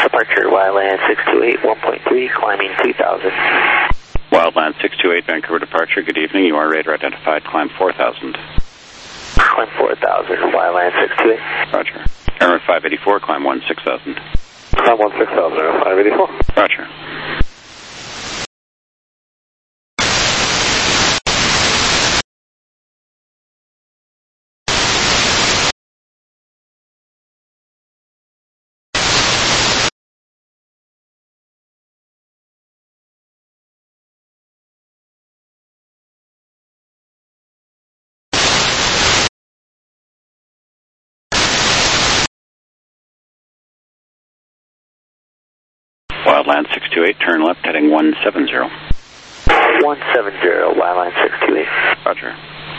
Departure Wildland 628, 1.3, climbing 2000. Wildland 628, Vancouver departure, good evening. You are radar identified, climb 4000. Climb 4000, Wildland 628. Roger. Air 584, climb 16,000. Climb 16,000, Air 584. Roger. Wildland 628, turn left, heading 170. 170, Wildland 628. Roger.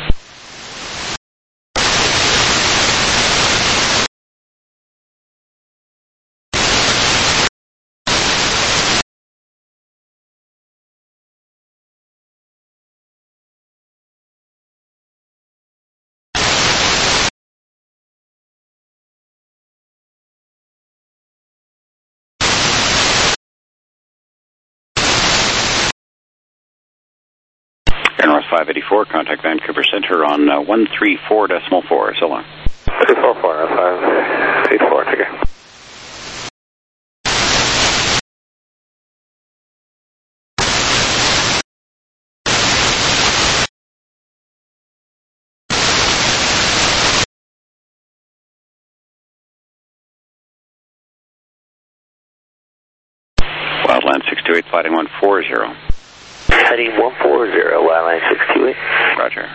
Air North 584, contact Vancouver Center on 134.4. So long. 344, 584, take care. Wildland 628, flighting 140. Heading 140, Wildland 628. Roger.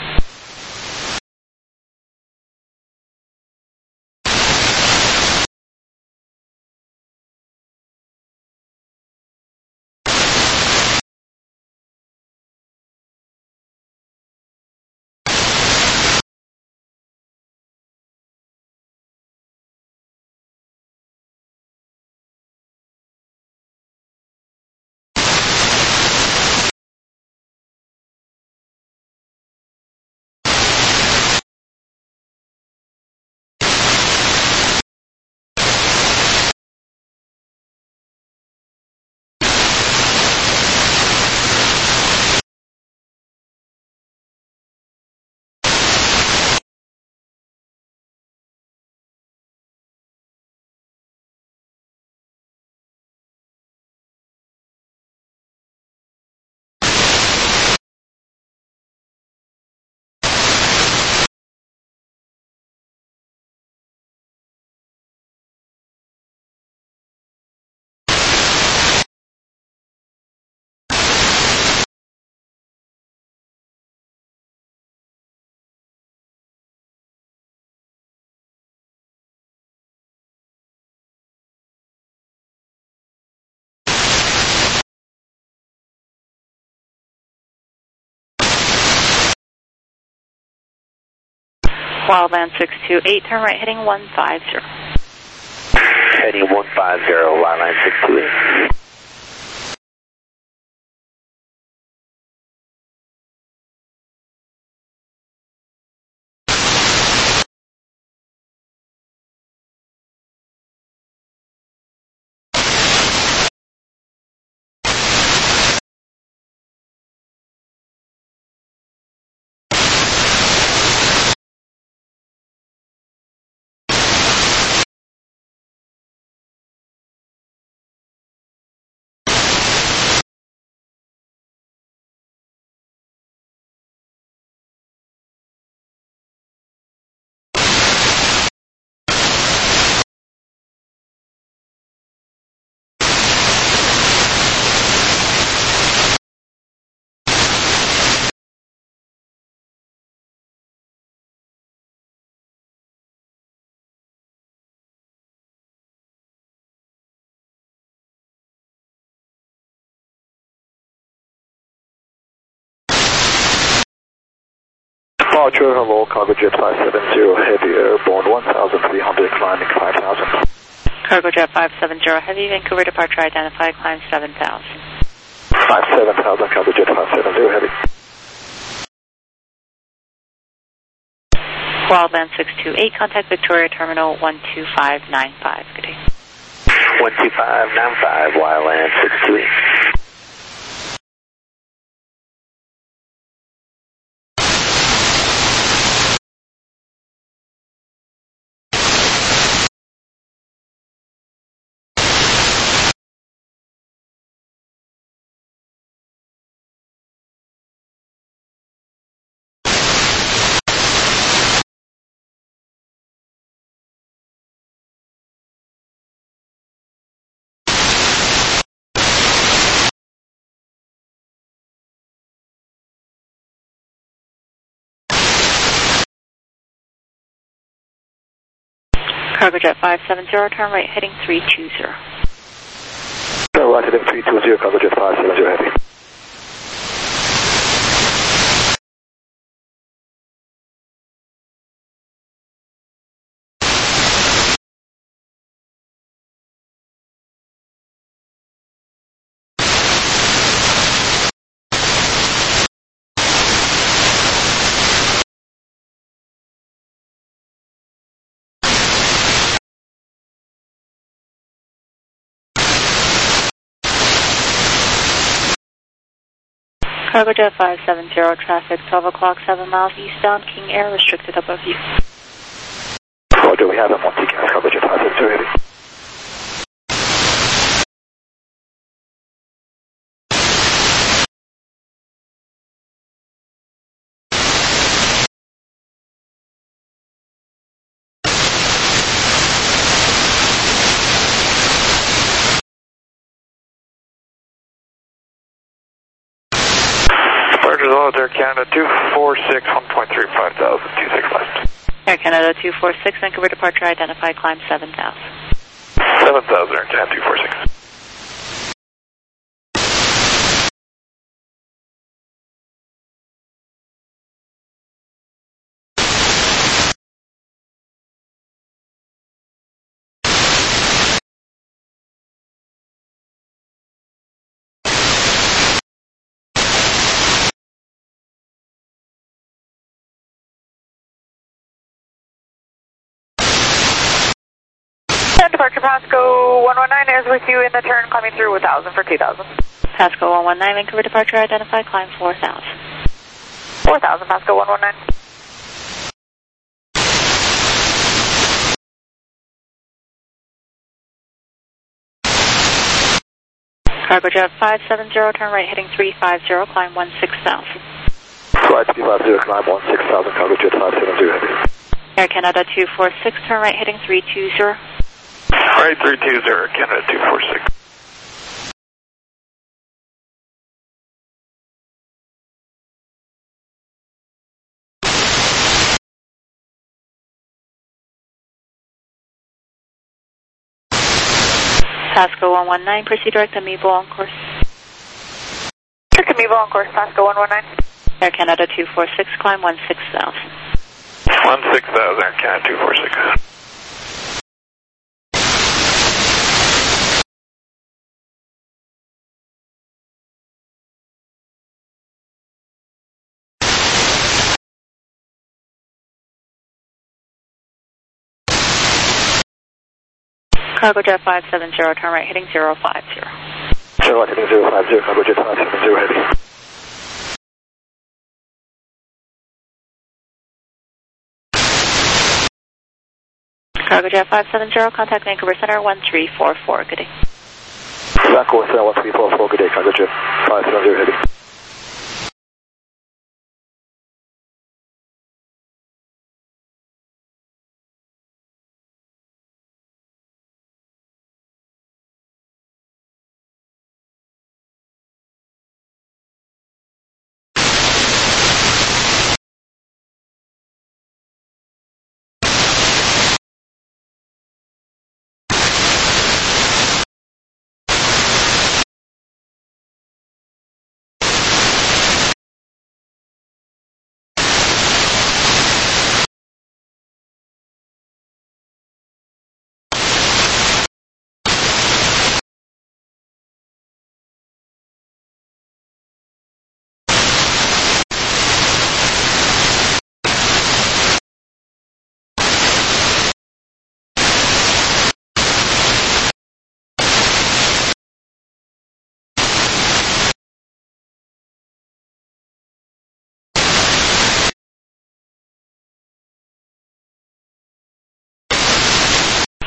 Wildland 628, turn right, heading 150. Heading 150, Wildland 628. Departure, hello, Cargo Jet 570, heavy airborne 1,300, climbing 5,000. Cargo Jet 570, heavy, Vancouver departure identified, climb 7,000. 7,000, Cargo Jet 570, heavy. Wildland 628, contact Victoria Terminal 12595, good day. 12595, Wildland 628. Cargojet 570, turn right heading 320. Turn right heading 320, Cargojet 570 heavy. Cargojet 570, traffic 12 o'clock, 7 miles eastbound, King Air, restricted above you. Roger, we have him on TCAS, Cargojet 570 heavy. Departures all Air Canada 246, 1.35 thousand, 26 left. Air Canada 246, Vancouver departure identified, climb 7,000. 7,000, Air Canada 246. Departure Pasco 119 is with you in the turn, climbing through 1,000 for 2,000. Pasco 119, Vancouver departure identified, climb 4,000. 4,000, Pasco 119. Cargojet 570, turn right heading 350, climb 16,000. Flight 350, climb 16,000, Cargojet 570 heavy. Air Canada 246, turn right heading 320. Right 320, Air Canada 246. Pasco 119, proceed direct to Meebo on course. Direct to Meebo on course, Pasco 119. Air Canada 246, climb 16,000. 16,000, Air Canada 246. Cargojet 570, turn right heading 050. Turn right heading 050, Cargojet 570 heavy. Cargojet 570, contact Vancouver Center 1344, good day. Vancouver Center 1344, good day, Cargojet 570 heavy.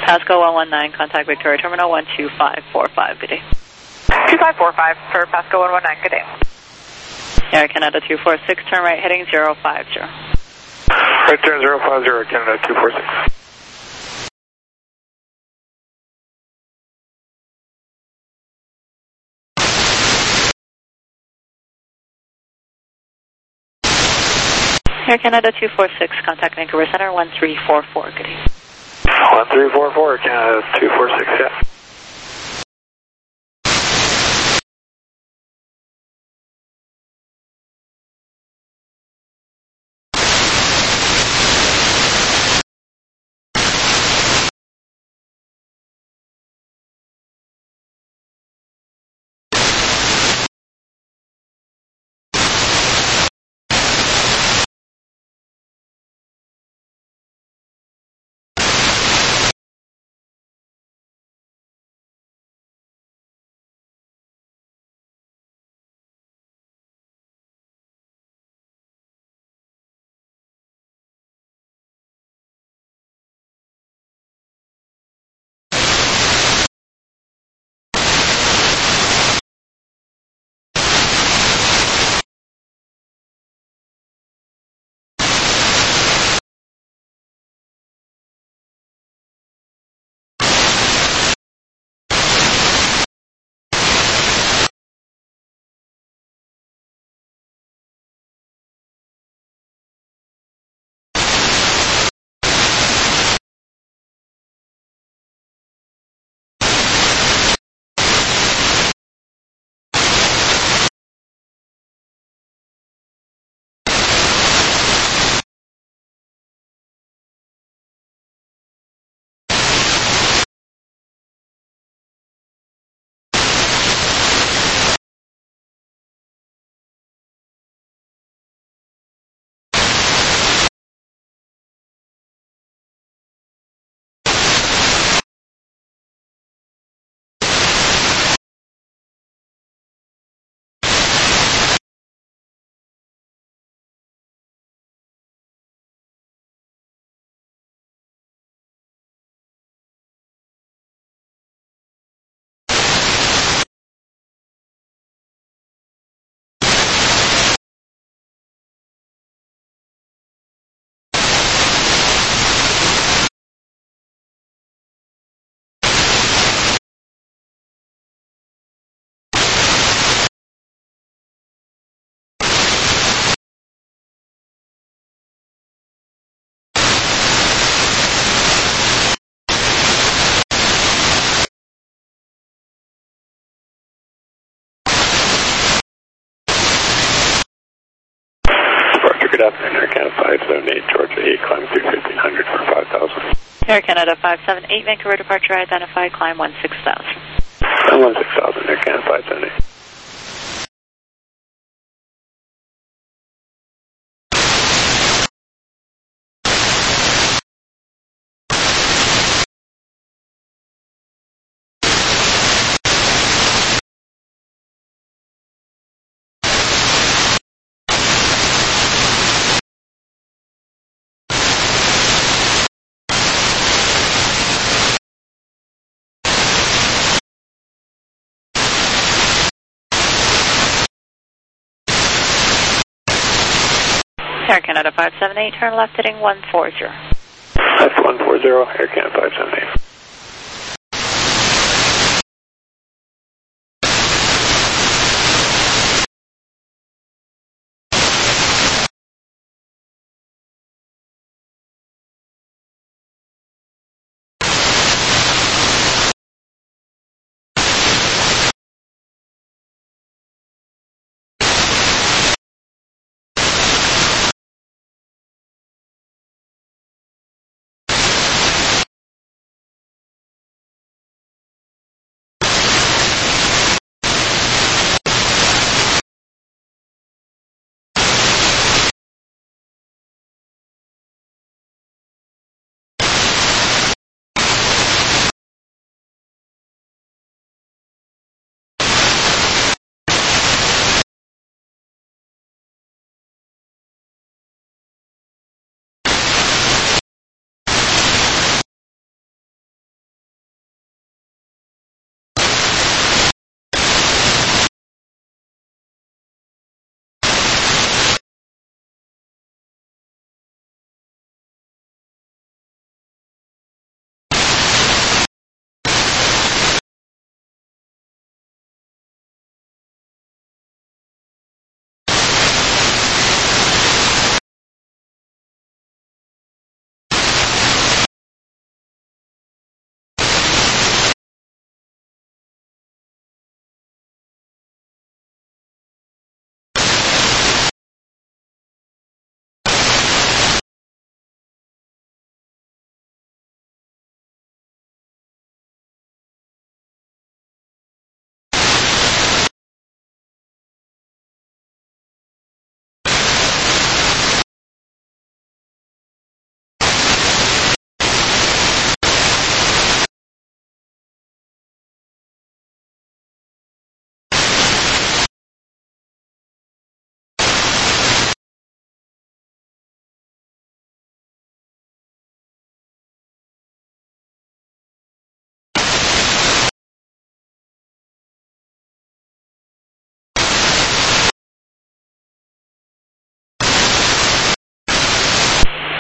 Pasco 119, contact Victoria Terminal 12545, good day. 2545 for Pasco 119, good day. Air Canada 246, turn right heading 050. Right turn 050, Canada 246. Air Canada 246, contact Vancouver Center 1344, good day. 1344, Canada 246, yeah. Good afternoon, Air Canada 578, Georgia 8, climb through 1500 for 5,000. Air Canada 578, Vancouver departure identified, climb 16,000. 16,000, Air Canada 578. Air Canada 578, turn left heading 140. That's 140, Air Canada 578.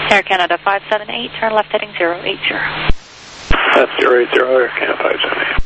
Air Canada 578, turn left heading 080. That's 080, Air Canada 578.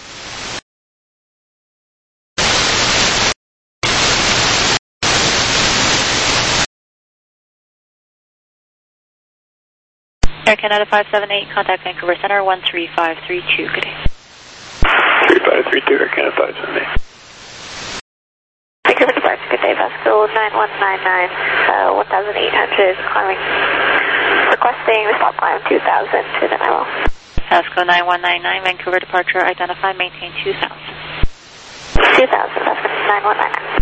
Air Canada 578, contact Vancouver Center 13532. Good day. 3532, Air Canada 578. Vancouver Departure, good day, Vasco 9199, 1800, climbing, requesting the stop climb 2000 to the Nilo. Vasco 9199, Vancouver Departure, identify, maintain 2000. 2000, Vasco 9199.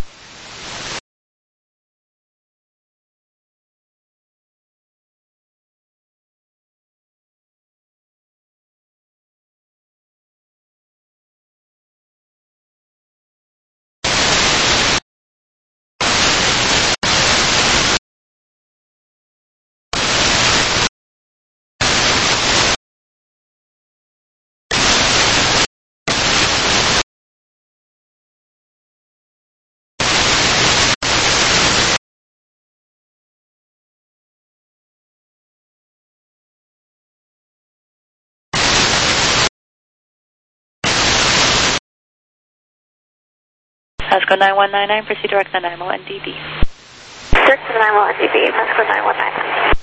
Vasco 9199, proceed direct to Nanaimo NDB. Direct to Nanaimo NDB, Vasco 9199.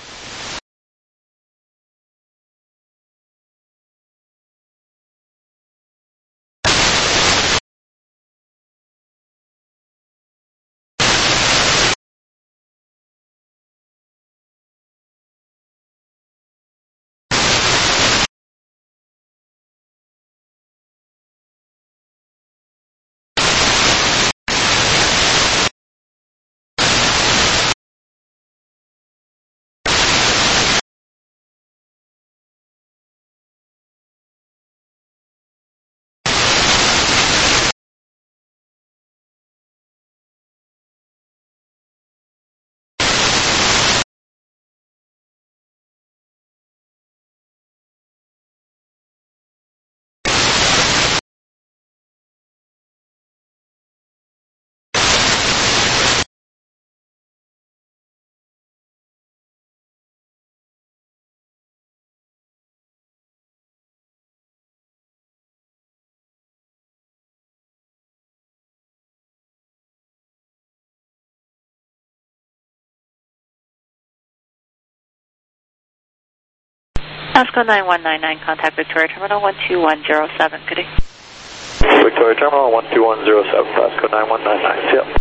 Vasco 9199, contact Victoria Terminal 12107. Good day. Victoria Terminal 12107, Vasco 9199. Yep.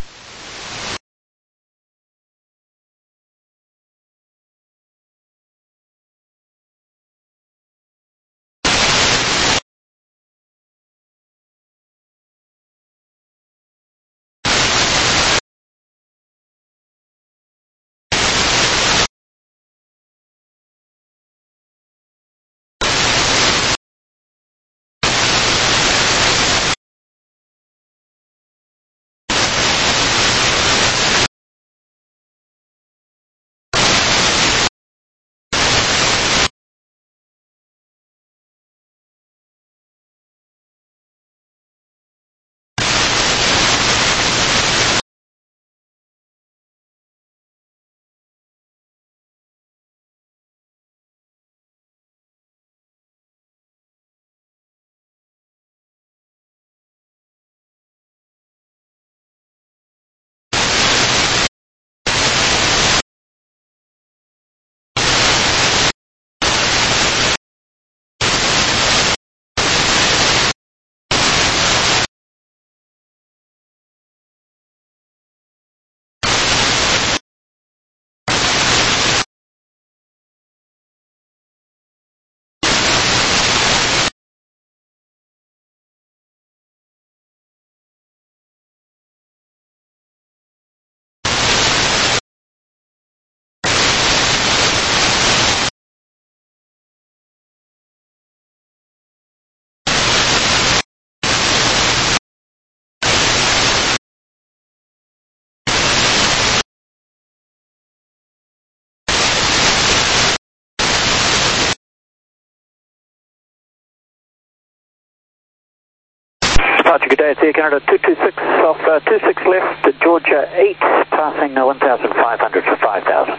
Departure, good day, it's Air Canada 226 off 26 left to Georgia 8, passing 1,500 for 5,000.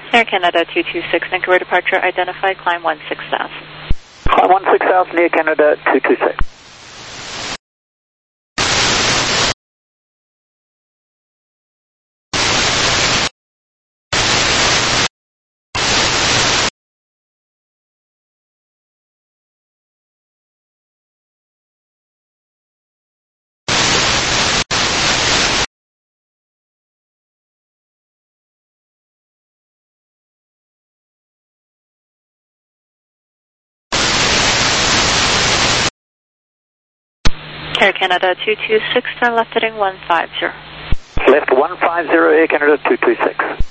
Air Canada 226, Vancouver departure identified, climb 16,000. Climb 16,000, Air Canada 226. Air Canada 226, turn left heading 150. Left 150, Air Canada 226.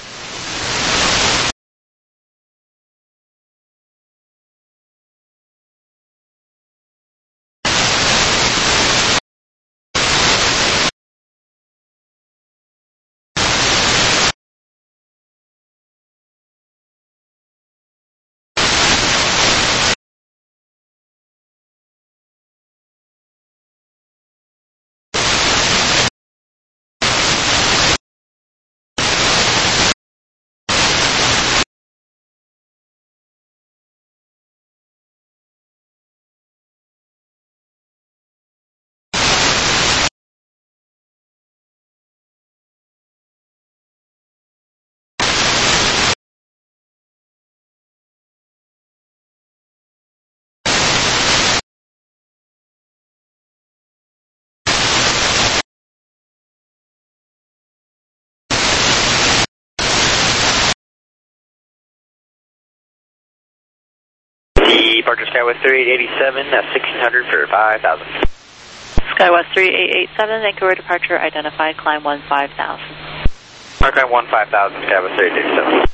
Departure Skywest 3887, 1600 for 5,000. Skywest 3887, Vancouver departure identified, climb 15,000. Climb 15,000, Skywest 3887.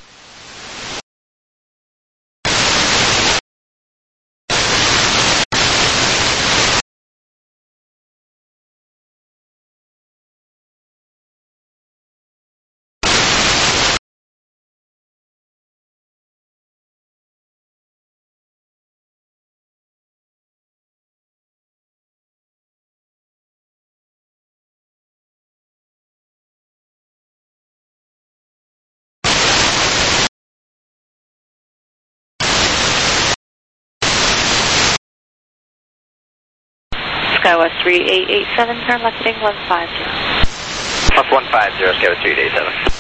Skywest 3887, turn left heading 150. Plus 150, Skywest 3887.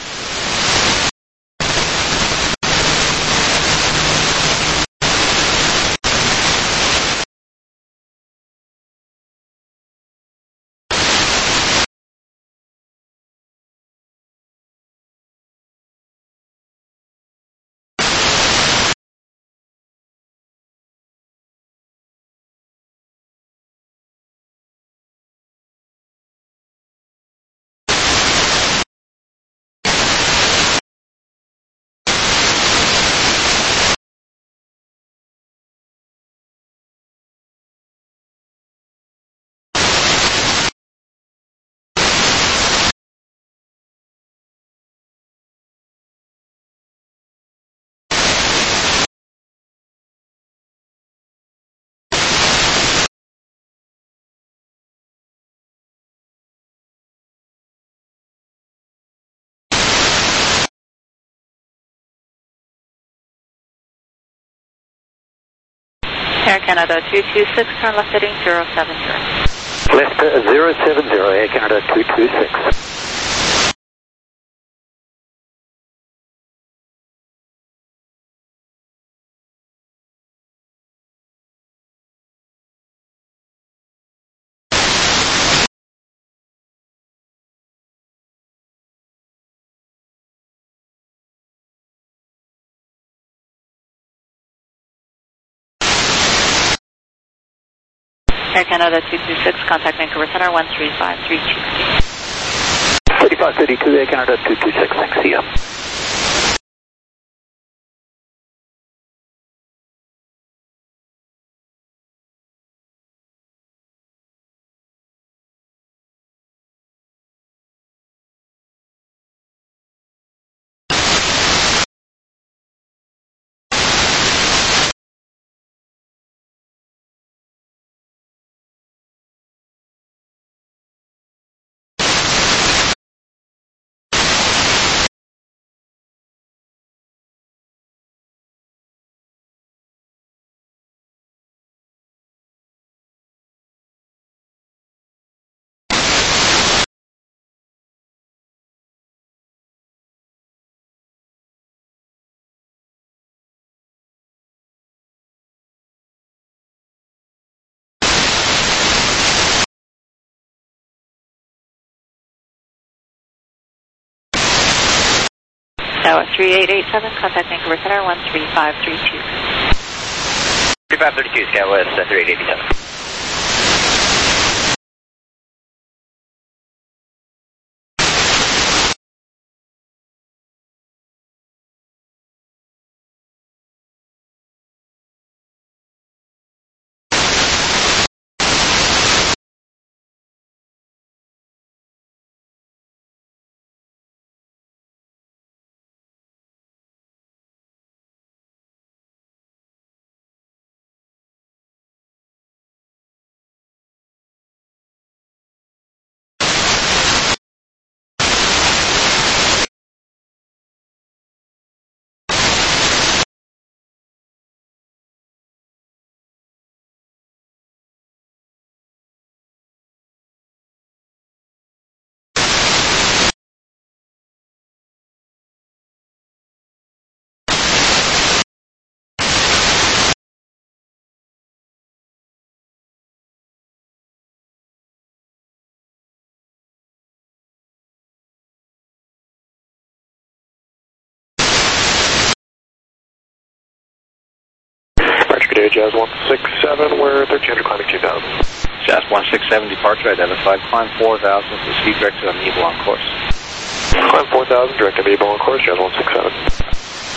Air Canada 226, turn left heading 070. Left 070, Air Canada 226. Air Canada 226, contact Vancouver Center 135-320. 3532, Air Canada 226, thanks, see ya. Tower 3887, contact Vancouver Center 13532. 3532, SkyWest 3887. Good day, Jazz 167, we're 1300 climbing 2000. Jazz 167, departure identified, climb 4000 with speed directed on Evil on course. Climb 4000, direct on Evil on course, Jazz 167.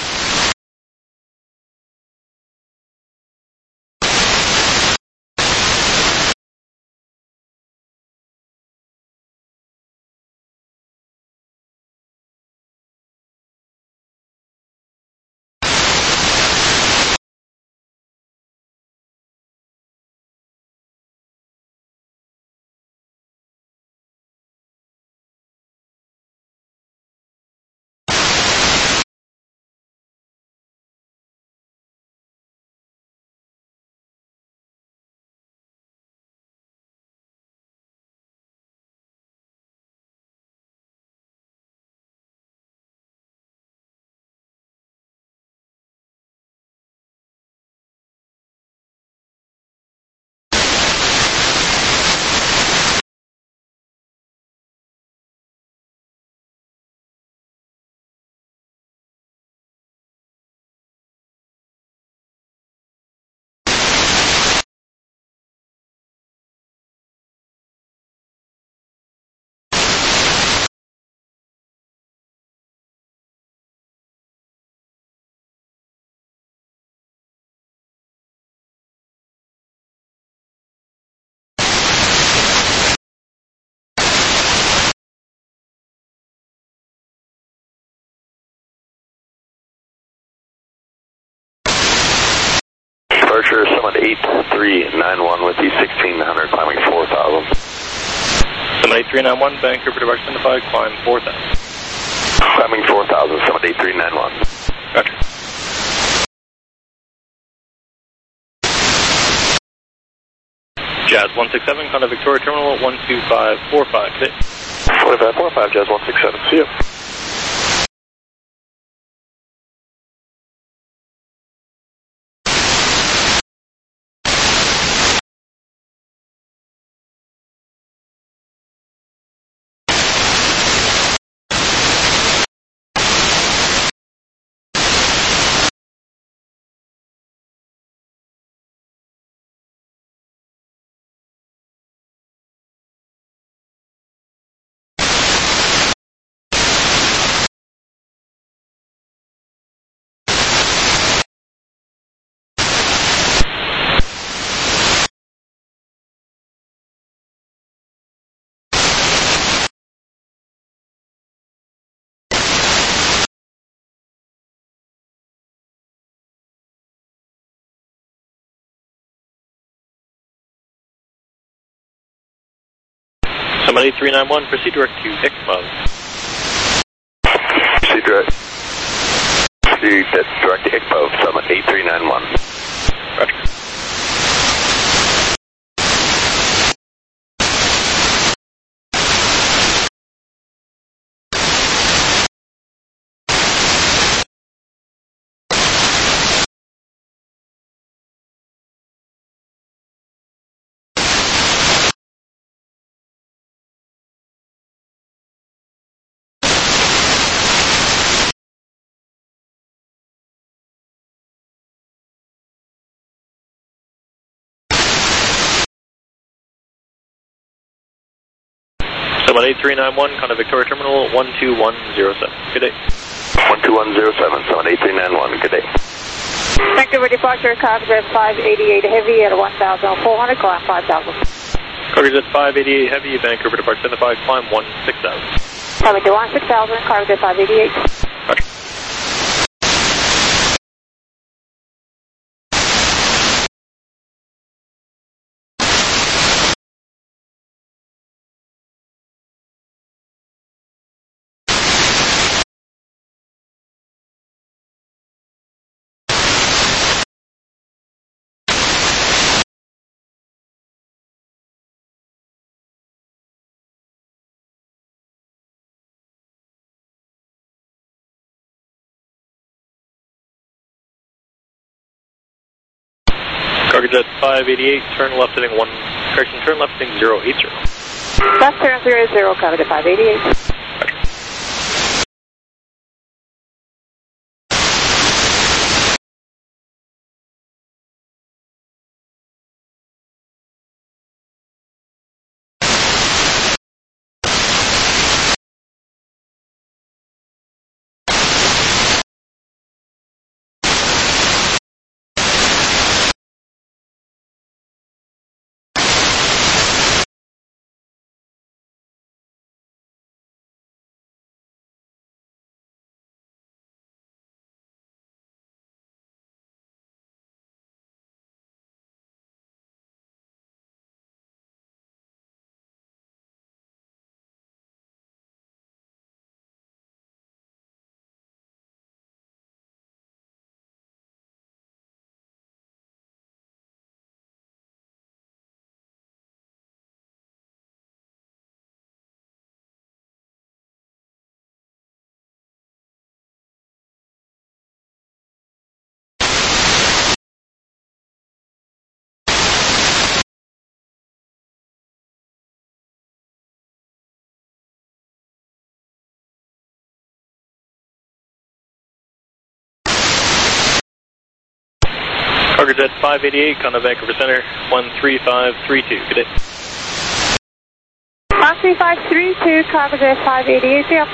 Departure, Summit 8391 with the 1600 climbing 4000. Summit 8391, Vancouver departure identified, climb 4000. Climbing 4000, Summit 8391. Roger. Jazz 167, contact Victoria Terminal 12545. 4545, Jazz 167, see you. Summit 8391, proceed direct to Expo. Proceed direct to Expo, Summit 8391. Roger. Summit 8391, Conda Victoria Terminal 12107. Good day. 12107, Summit 8391, good day. Vancouver departure, Cargojet 588 Heavy at 1,400, climb 5,000. Cargojet 588 Heavy, Vancouver departure 75, climb 16,000. Coming to 16,000, Cargojet 588. Roger. Cargojet 588, turn left heading 1, correction, turn left heading 080. Left turn 00, Cargojet 588. Cargojet 588, Conda Vancouver Center 13532. Good day. 13532, Cargojet 588, yep.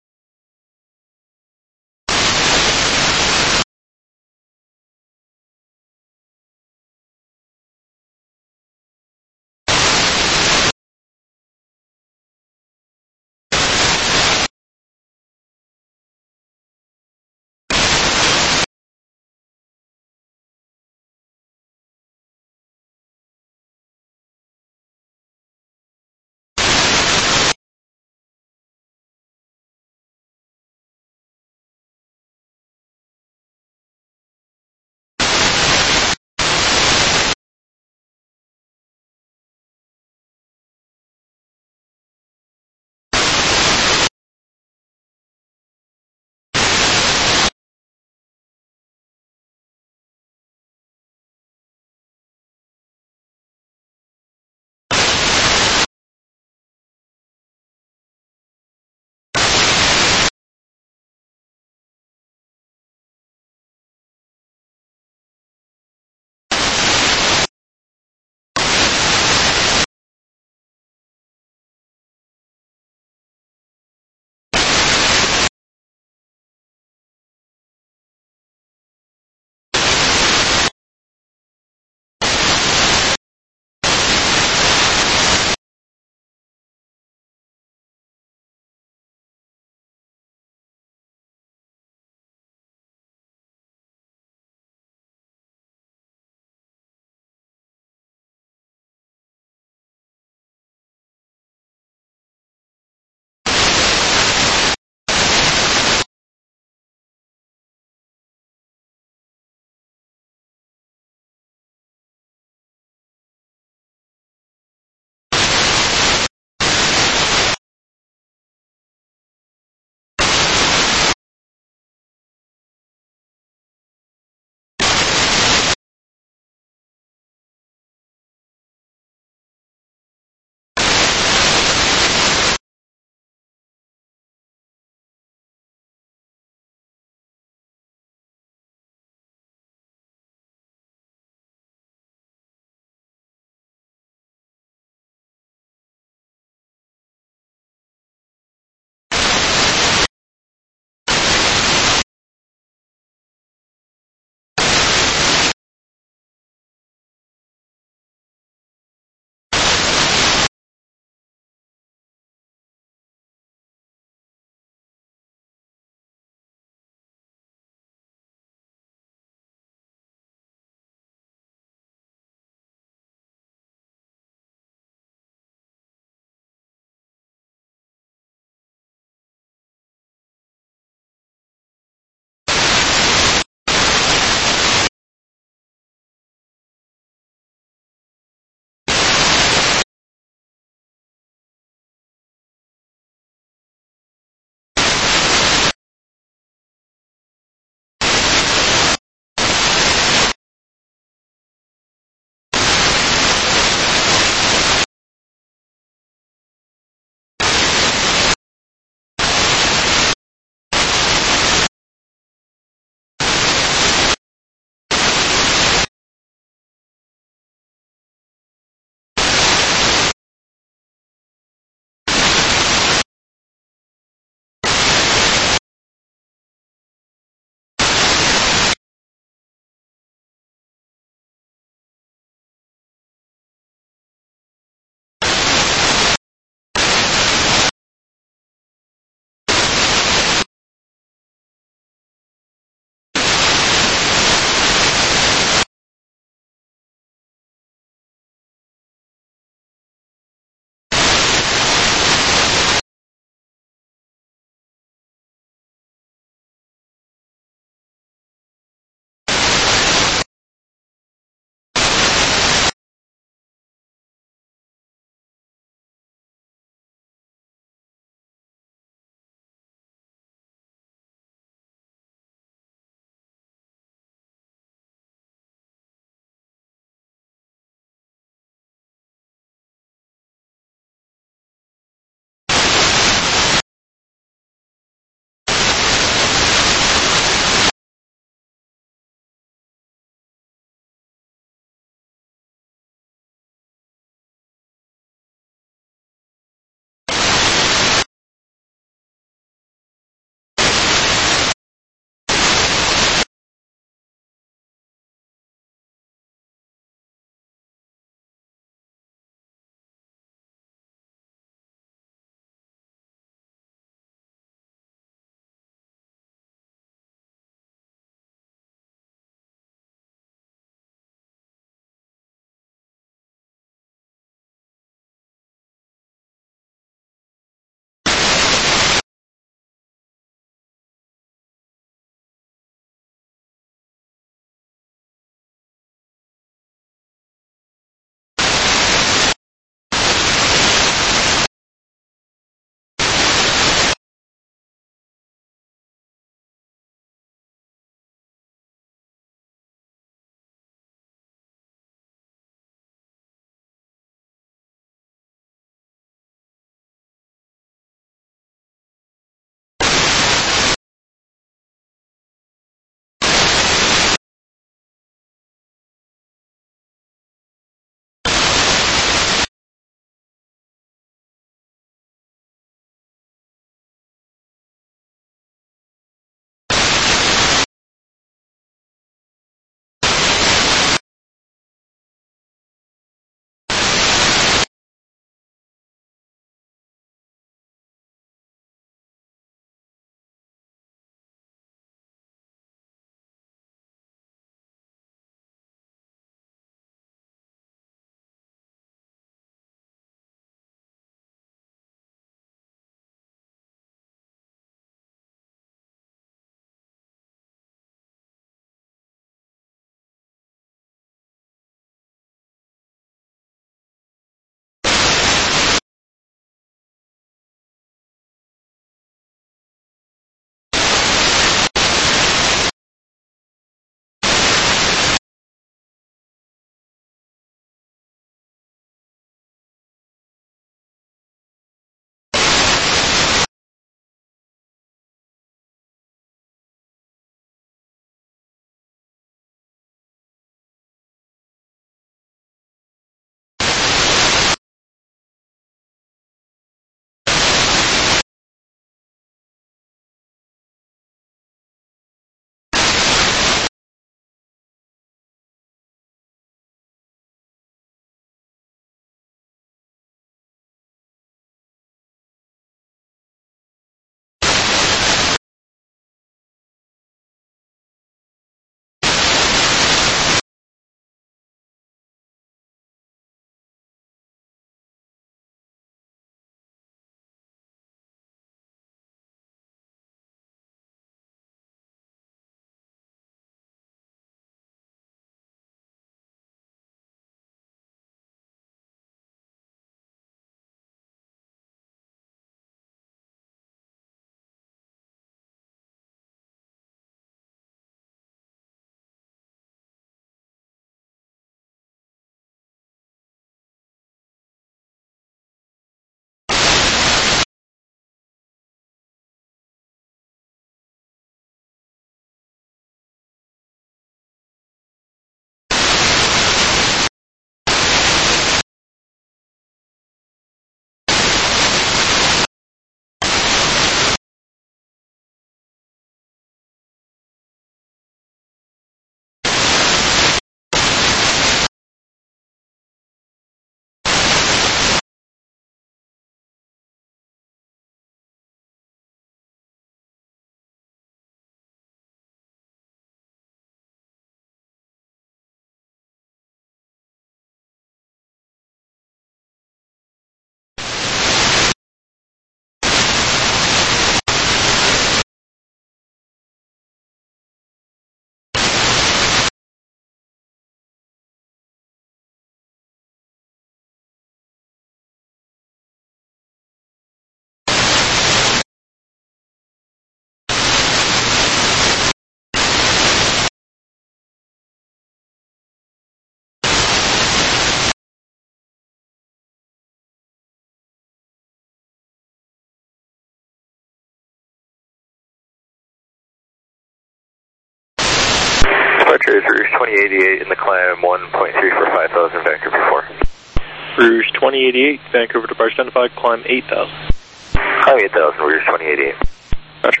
Rouge 2088 in the climb 1.3 for 5,000, Vancouver 4. Rouge 2088, Vancouver departure identified, climb 8,000. Climb 8,000, Rouge 2088. Roger.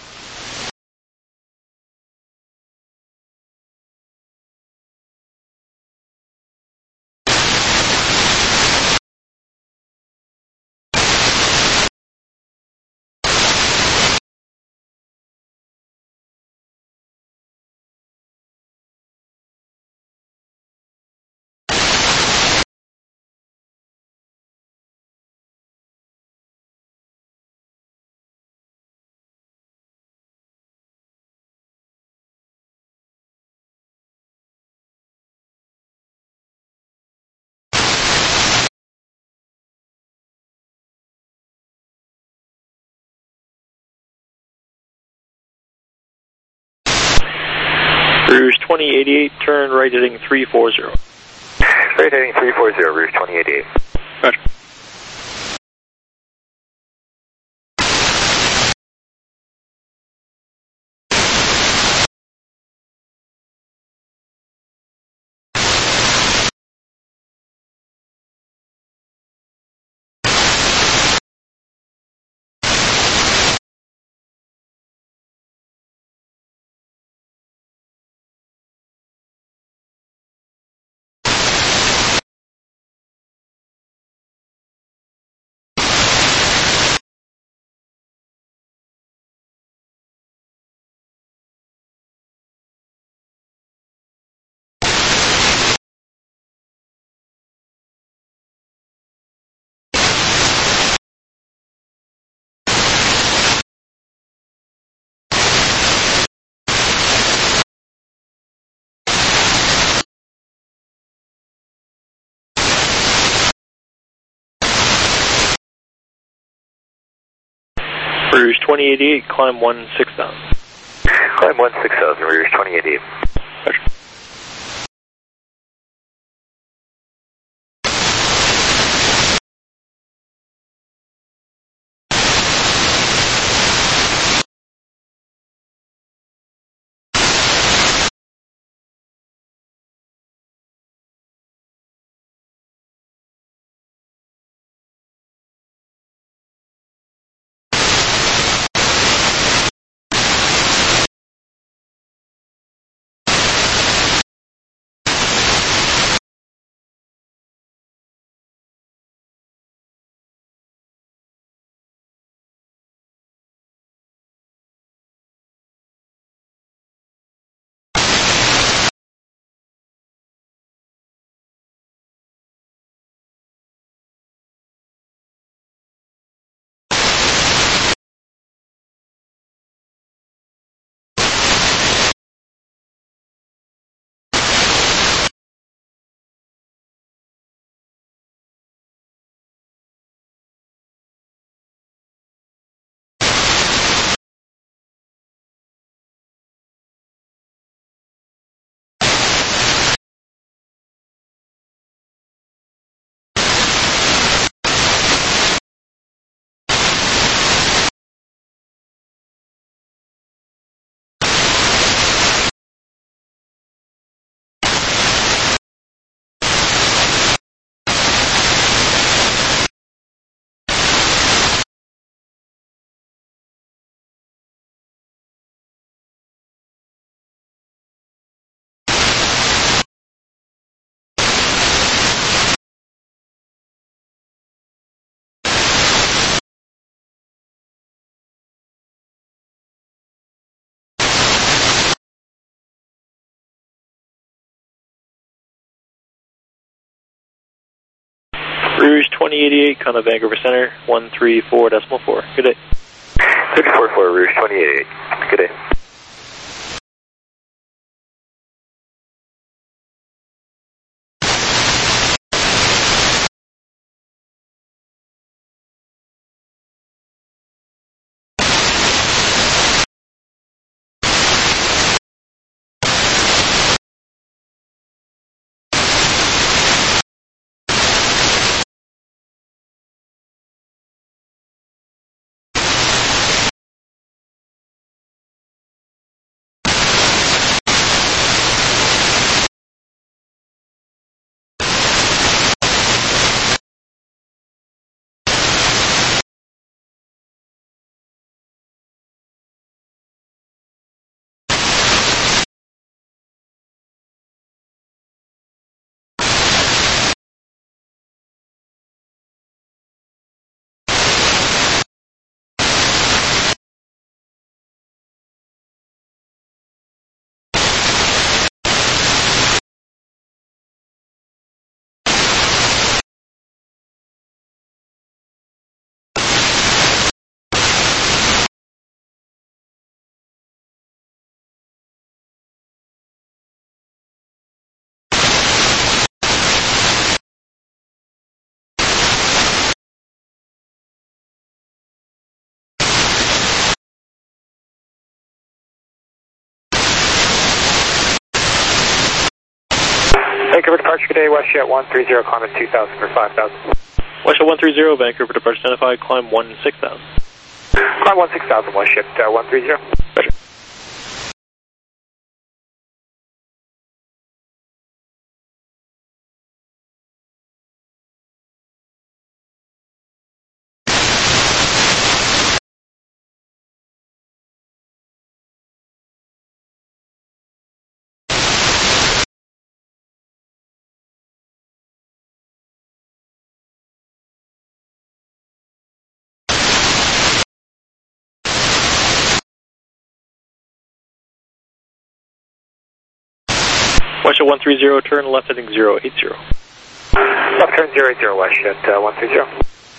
Rouge 2088, turn right heading 340. Right heading 340, Rouge 2088. Roger. Rouge 2088, climb 16,000. Climb 16,000, Rouge 2088. Roger. Rouge 2088, contact Vancouver Center, 134.4. Good day. 34-4, Rouge 2088. Good day. Vancouver departure today, WestJet 130, climb at 2,000 for 5,000. WestJet 130, Vancouver departure identified, climb 16,000. Climb 16,000, WestJet 130. Roger. WestJet 130, turn left heading 080. Left turn 080, WestJet 130.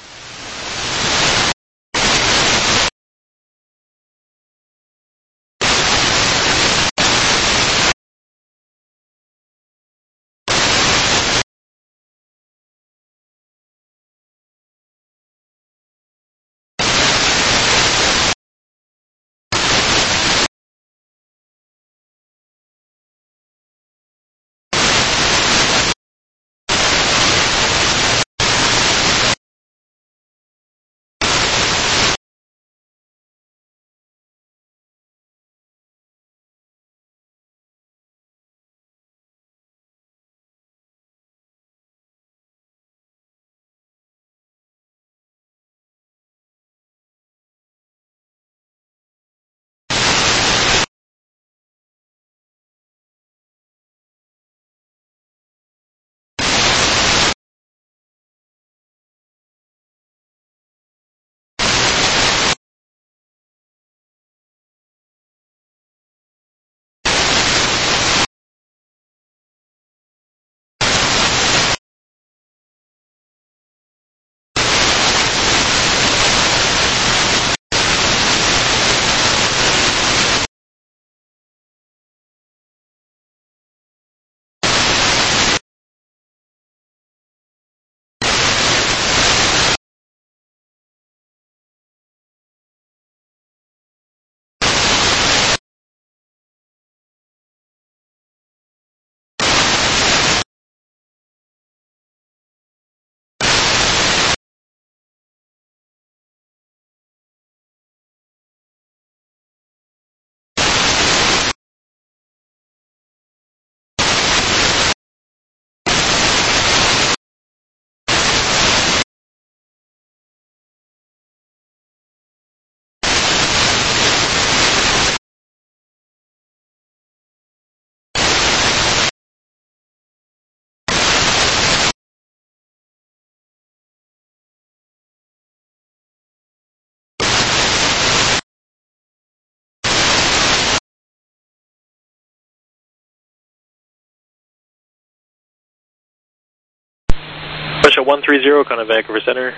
WestJet 130, kind of Vancouver Center,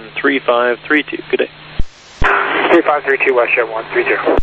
13532. Good day. 3532, WestJet 130.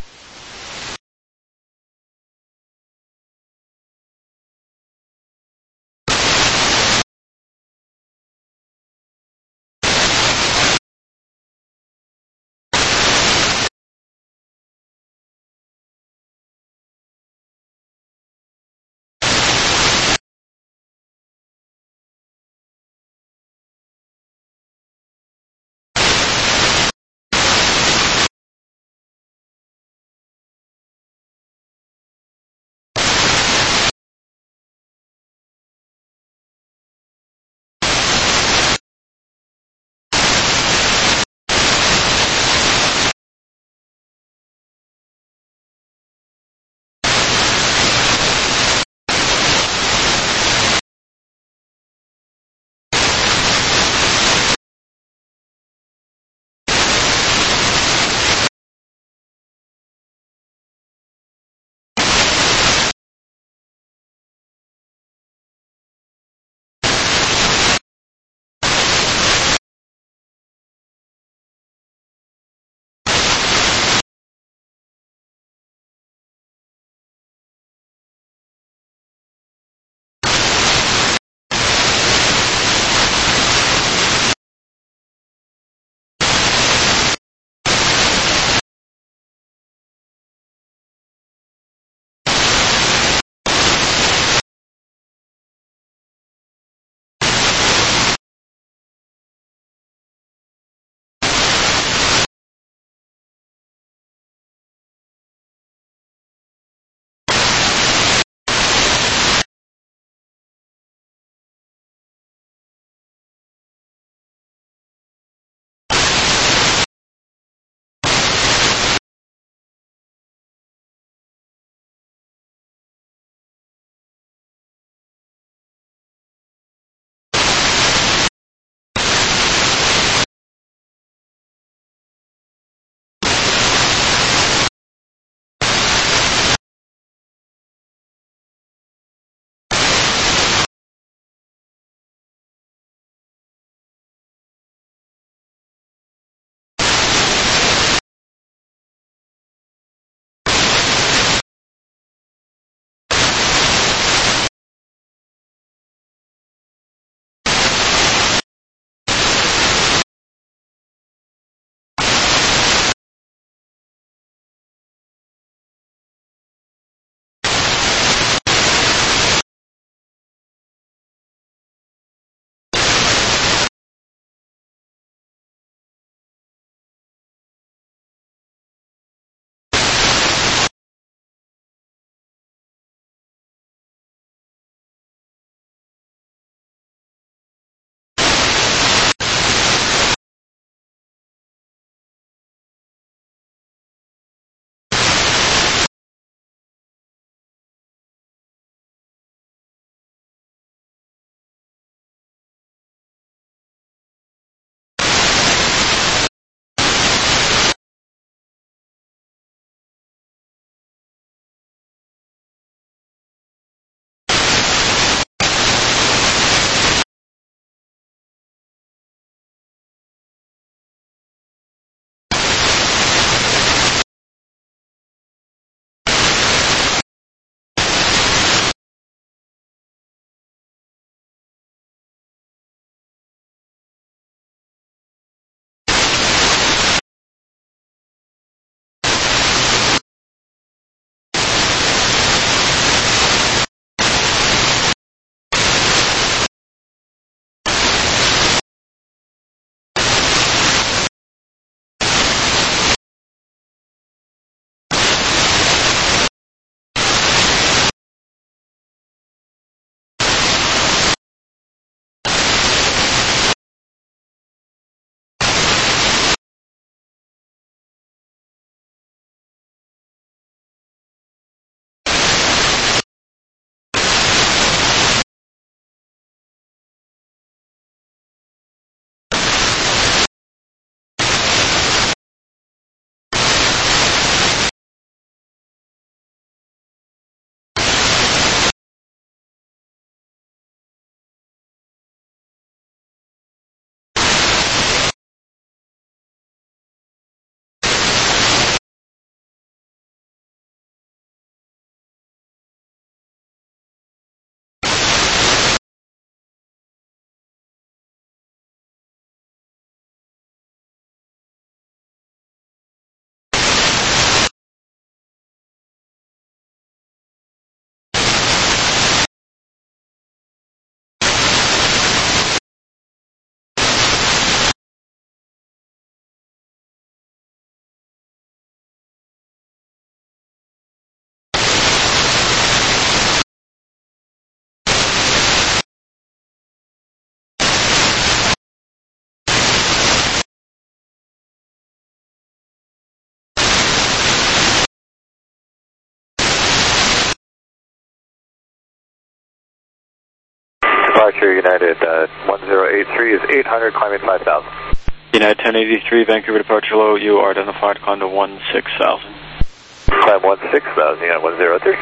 departure, United 1083 is 800, climbing 5,000. United 1083, Vancouver departure low, you are identified, climb to 16,000. Climb 16,000, United 103.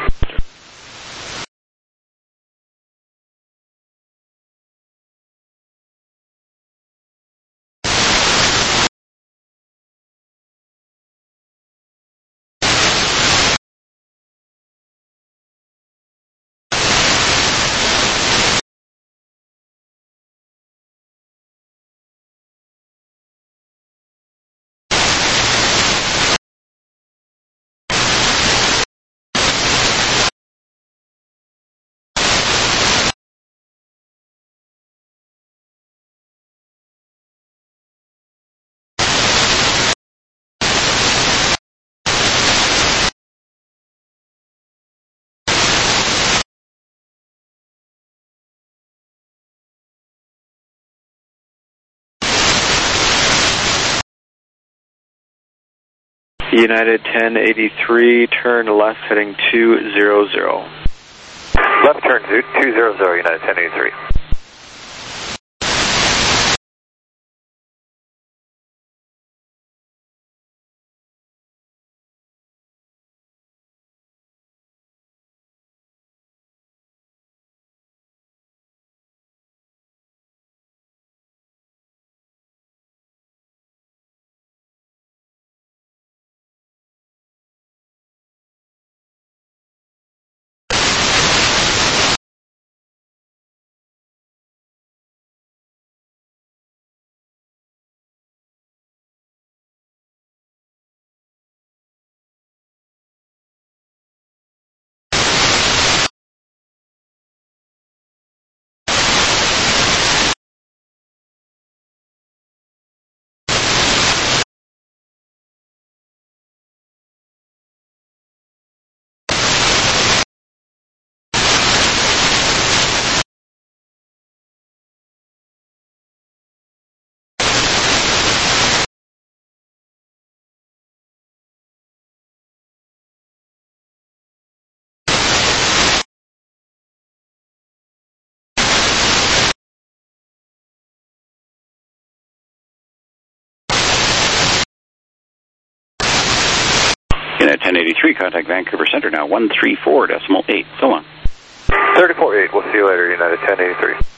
United 1083, turn left heading 200. Left turn 200, United 1083. United 1083, contact Vancouver Center now 134.8. So long. 34.8, we'll see you later, United 1083.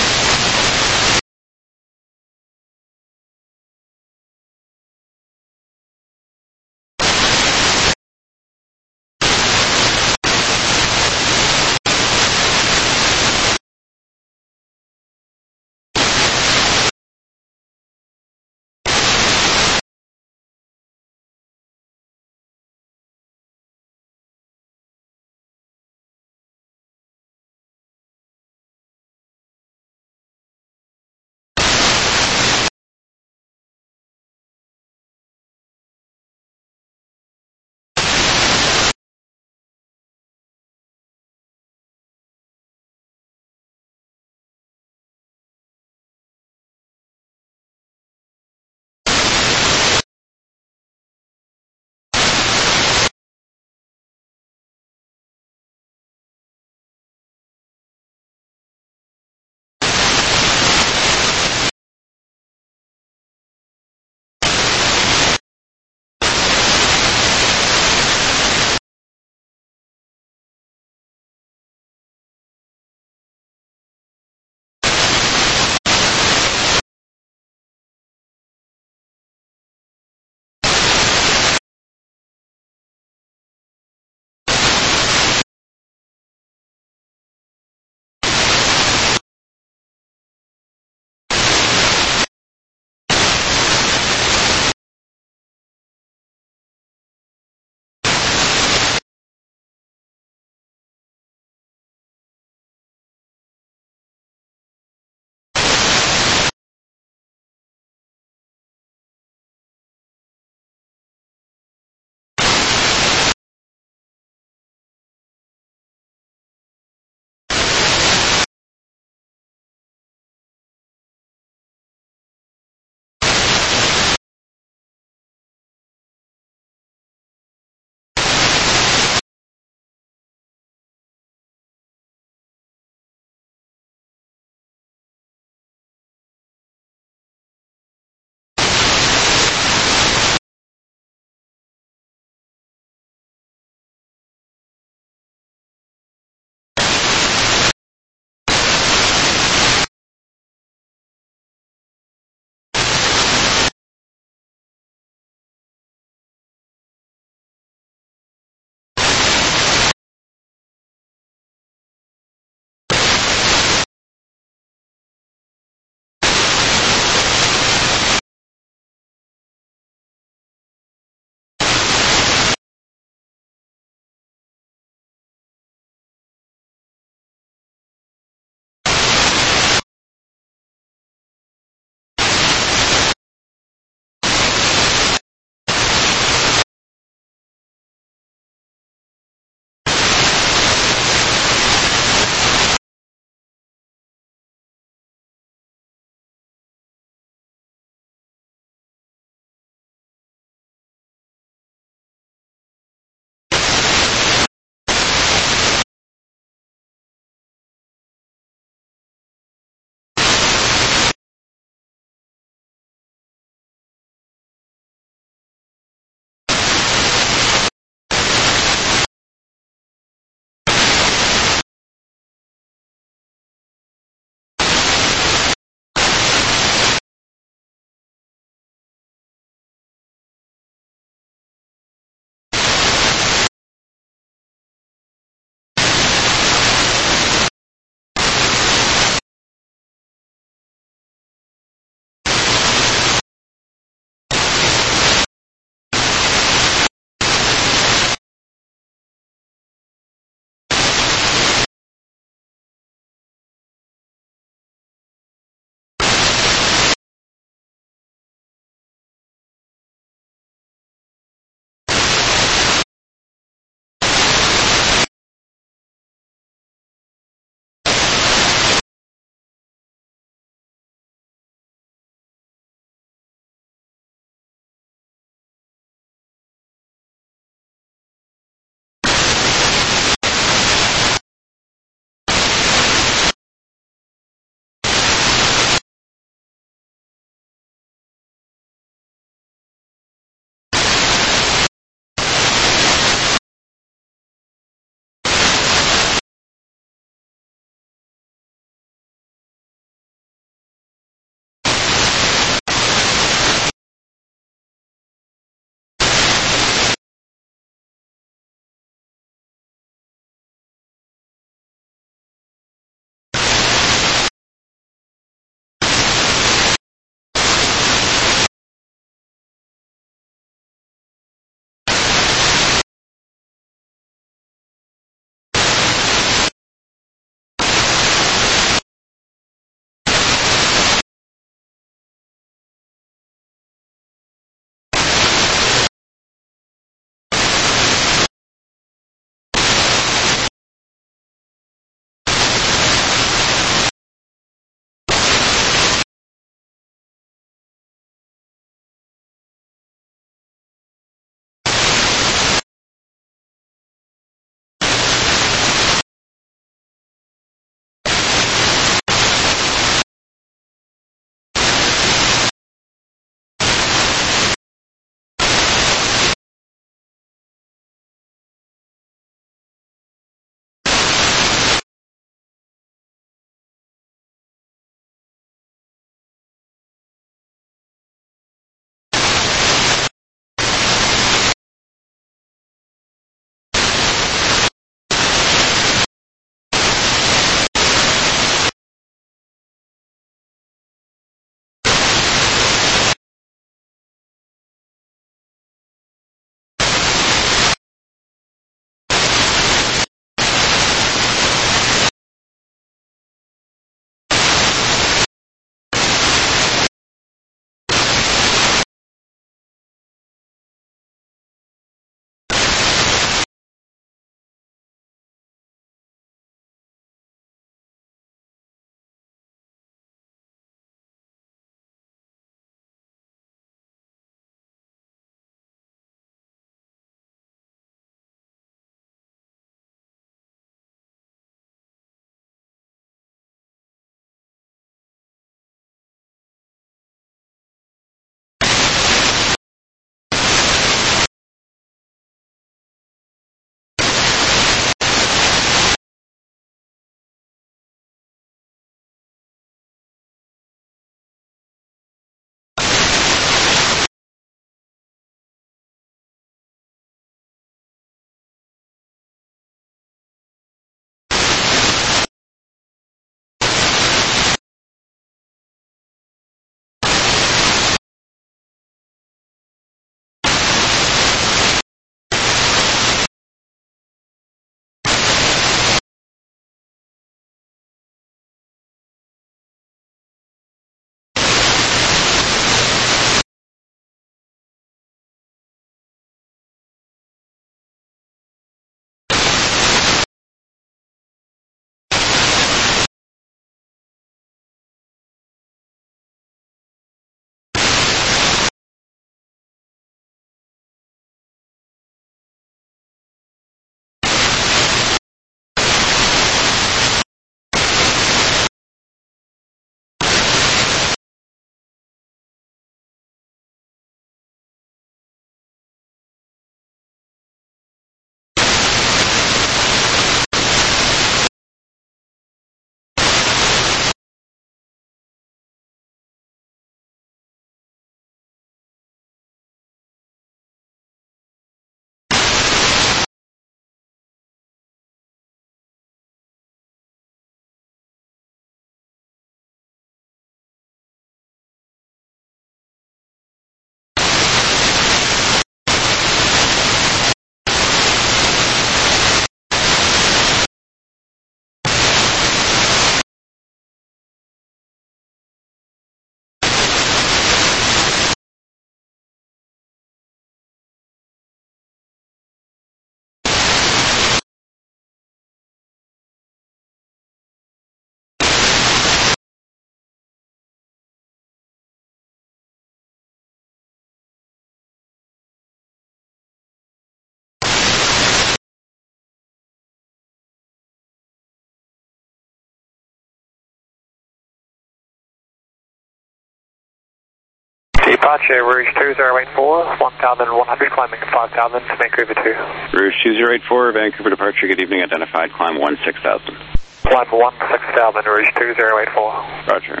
Departure Rouge 2084, 1100, climbing 5000 to Vancouver 2. Rouge 2084, Vancouver departure, good evening, identified, climb 16,000. Climb 16,000, Rouge 2084. Roger.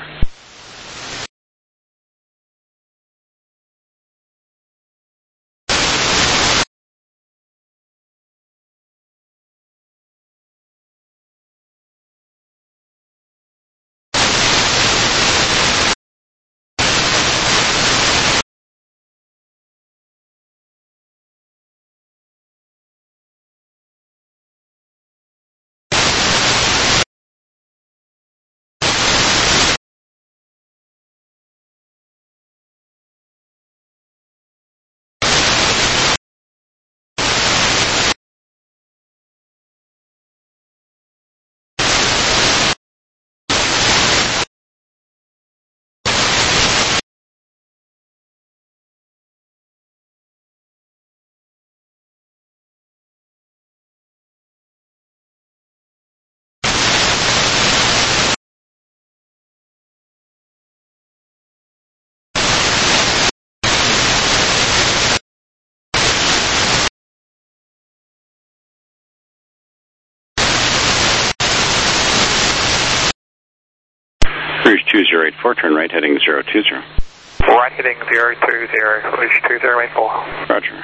Rouge 2084, turn right heading 020. Right heading 020, Rouge 2084. Roger.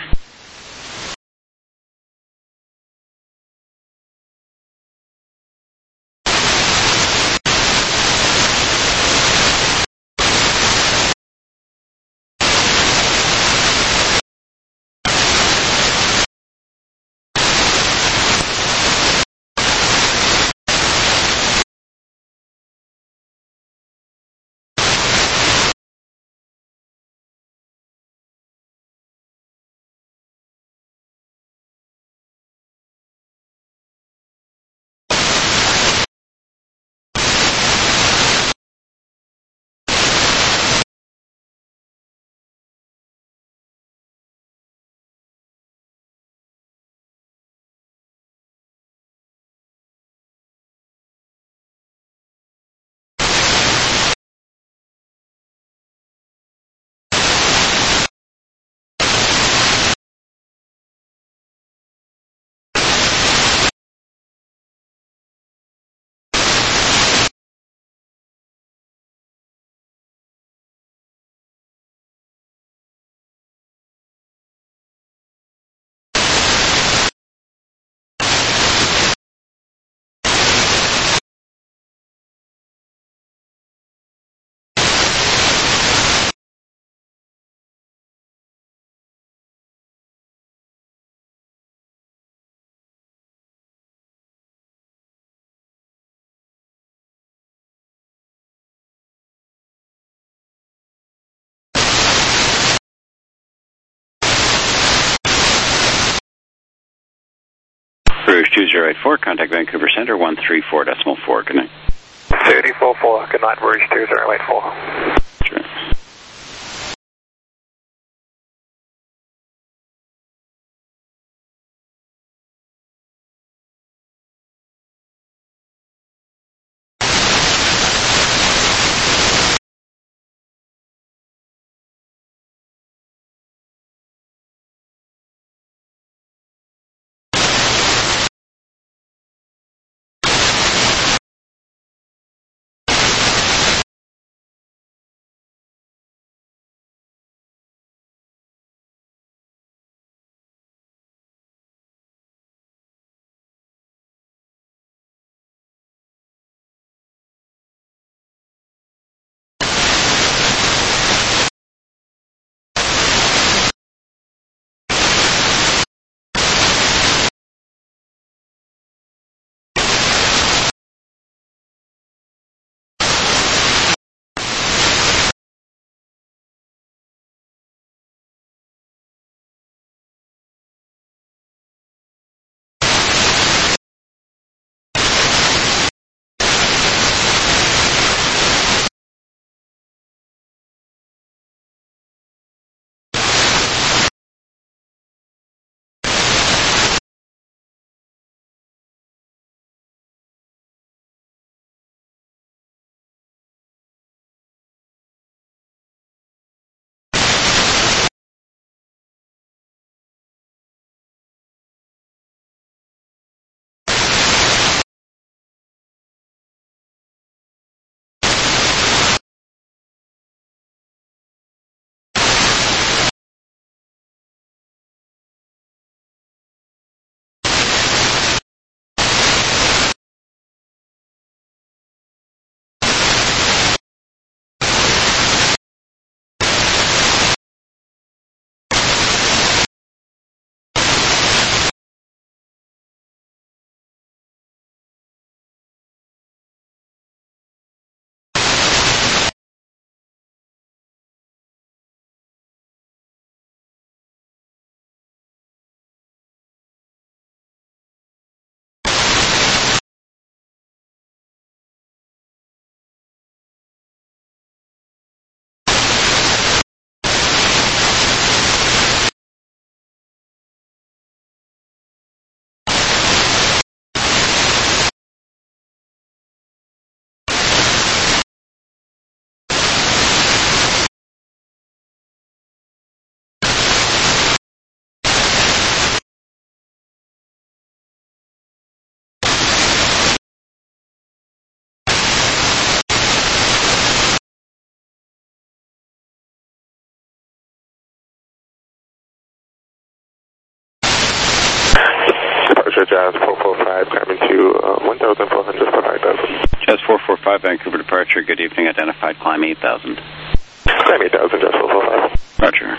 Rouge 2084, contact Vancouver Center 134.4. Good night. 34.4, good night, Rouge 2084. Sure. Roger, Jazz 445, climbing to 1,400 for 5,000. Jazz 445, Vancouver departure, good evening, identified climb 8,000. Climb 8,000, Jazz 445. Roger.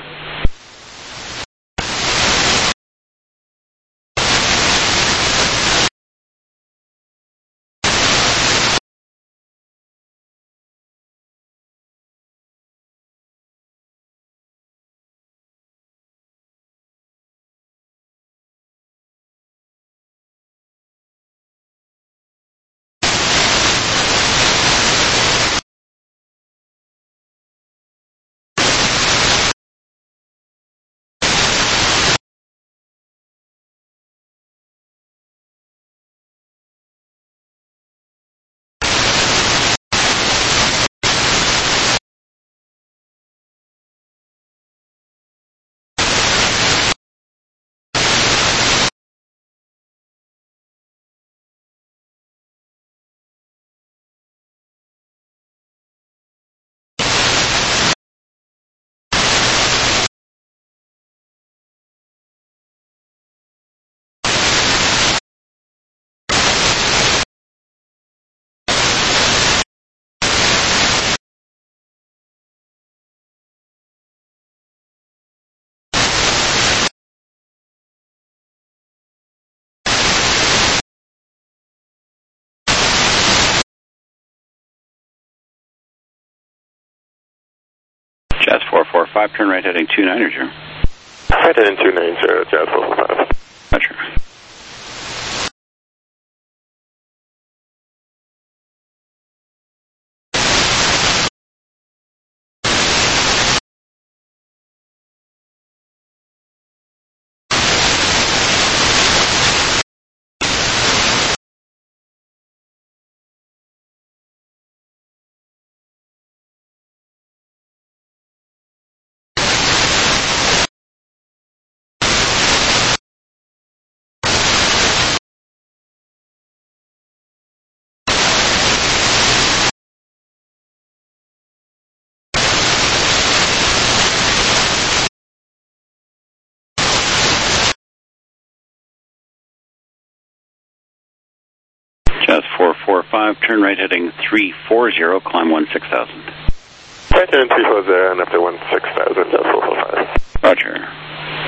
Jazz 445, turn right heading 290. Right heading 290, Jazz 445. Roger. Jazz 445, turn right heading 340, climb 16,000. Right heading 340 and up to 16,000, Jazz 445. Roger.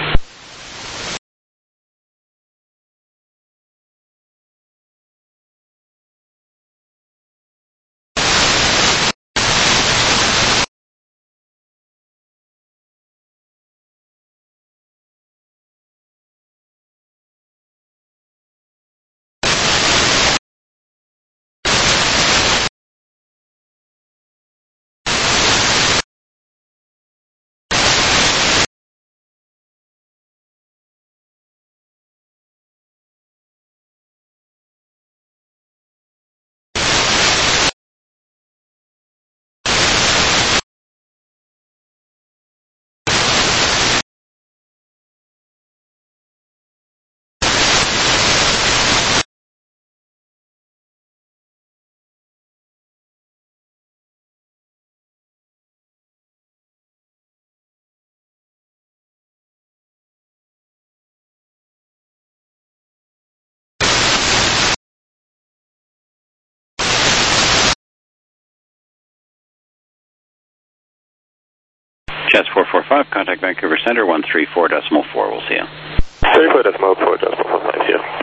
Jazz 445, contact Vancouver Center 134.4, we'll see you. 34.4, Jazz 445, here.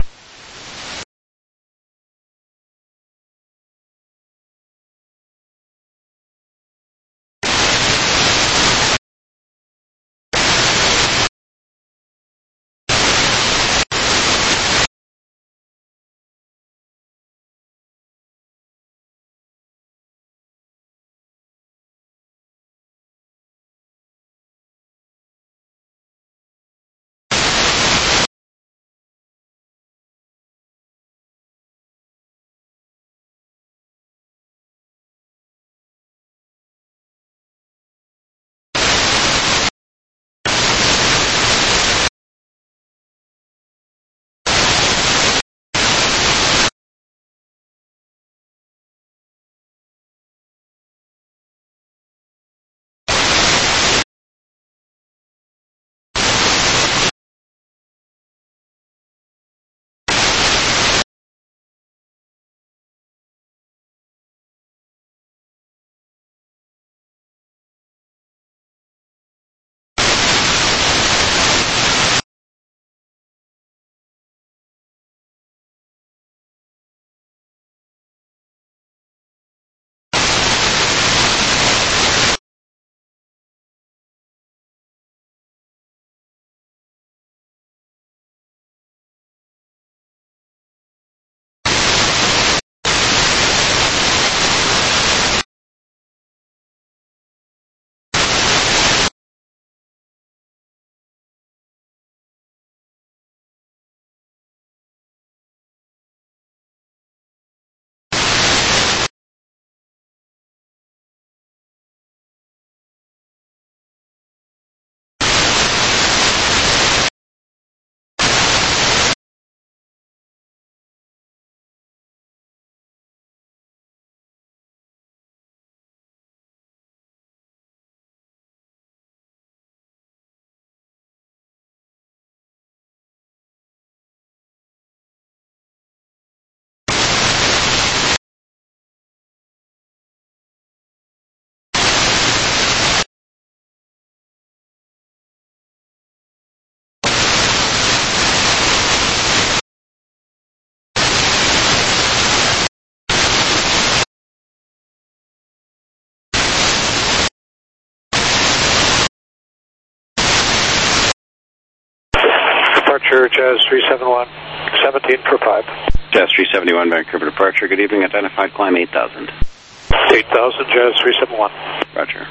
departure, Jazz 371, 17 for 5. Jazz 371, Vancouver departure. Good evening. Identified climb 8,000. 8,000, Jazz 371. Roger.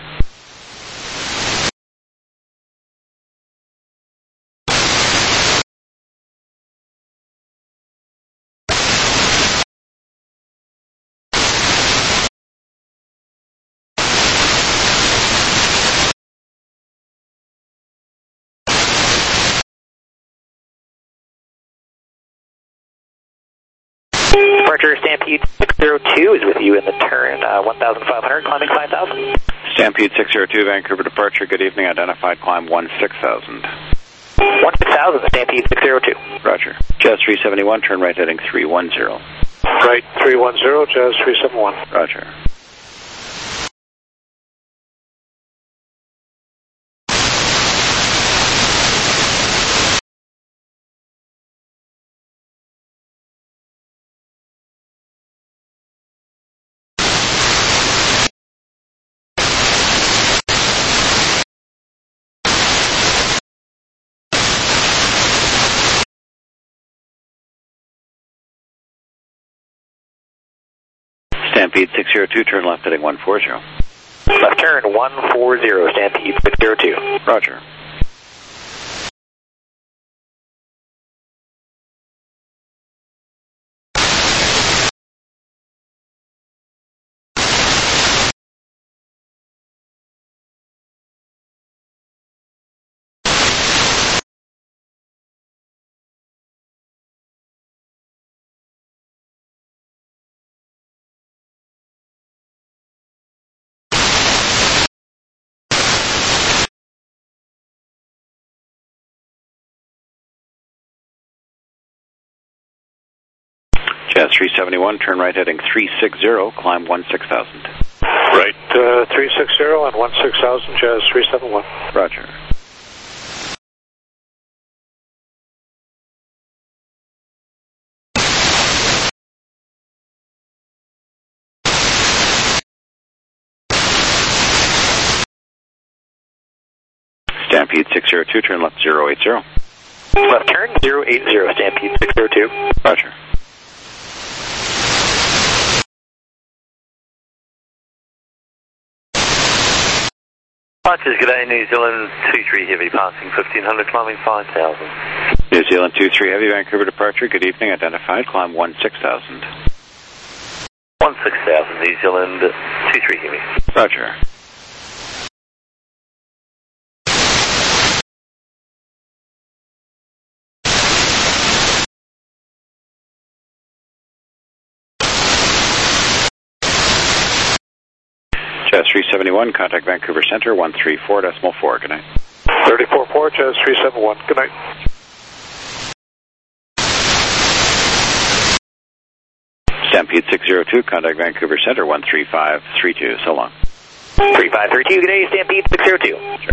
Departure Stampede 602 is with you in the turn 1,500, climbing 5,000. Stampede 602, Vancouver departure. Good evening. Identified climb 16,000. 16,000, Stampede 602. Roger. Jazz 371, turn right heading 310. Right 310, Jazz 371. Roger. Stampede 602, turn left heading 140. Left turn 140, Stampede 602. Roger. Jazz 371, turn right heading 360, climb 16,000. Right 360 and 16,000, Jazz 371. Roger. Stampede 602, turn left 080. Left turn 080, Stampede 602. Roger. Departures, good day, New Zealand 23 Heavy, passing 1,500, climbing 5,000. New Zealand 23 Heavy, Vancouver departure. Good evening. Identified climb 16,000. 16,000, New Zealand 23 Heavy. Roger. Jazz 371, contact Vancouver Center 134.4. Good night. 34.4, Jazz 371. Good night. Stampede 602, contact Vancouver Center 13532. So long. 3532, good day, Stampede 602. Sure.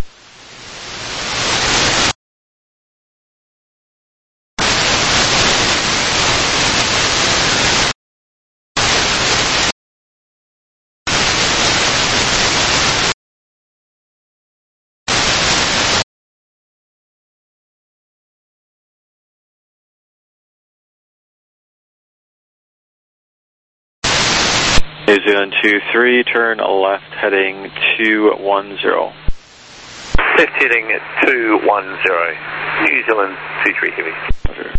New Zealand 23, turn left heading 210. Left heading 210, New Zealand 23 Heavy. Okay.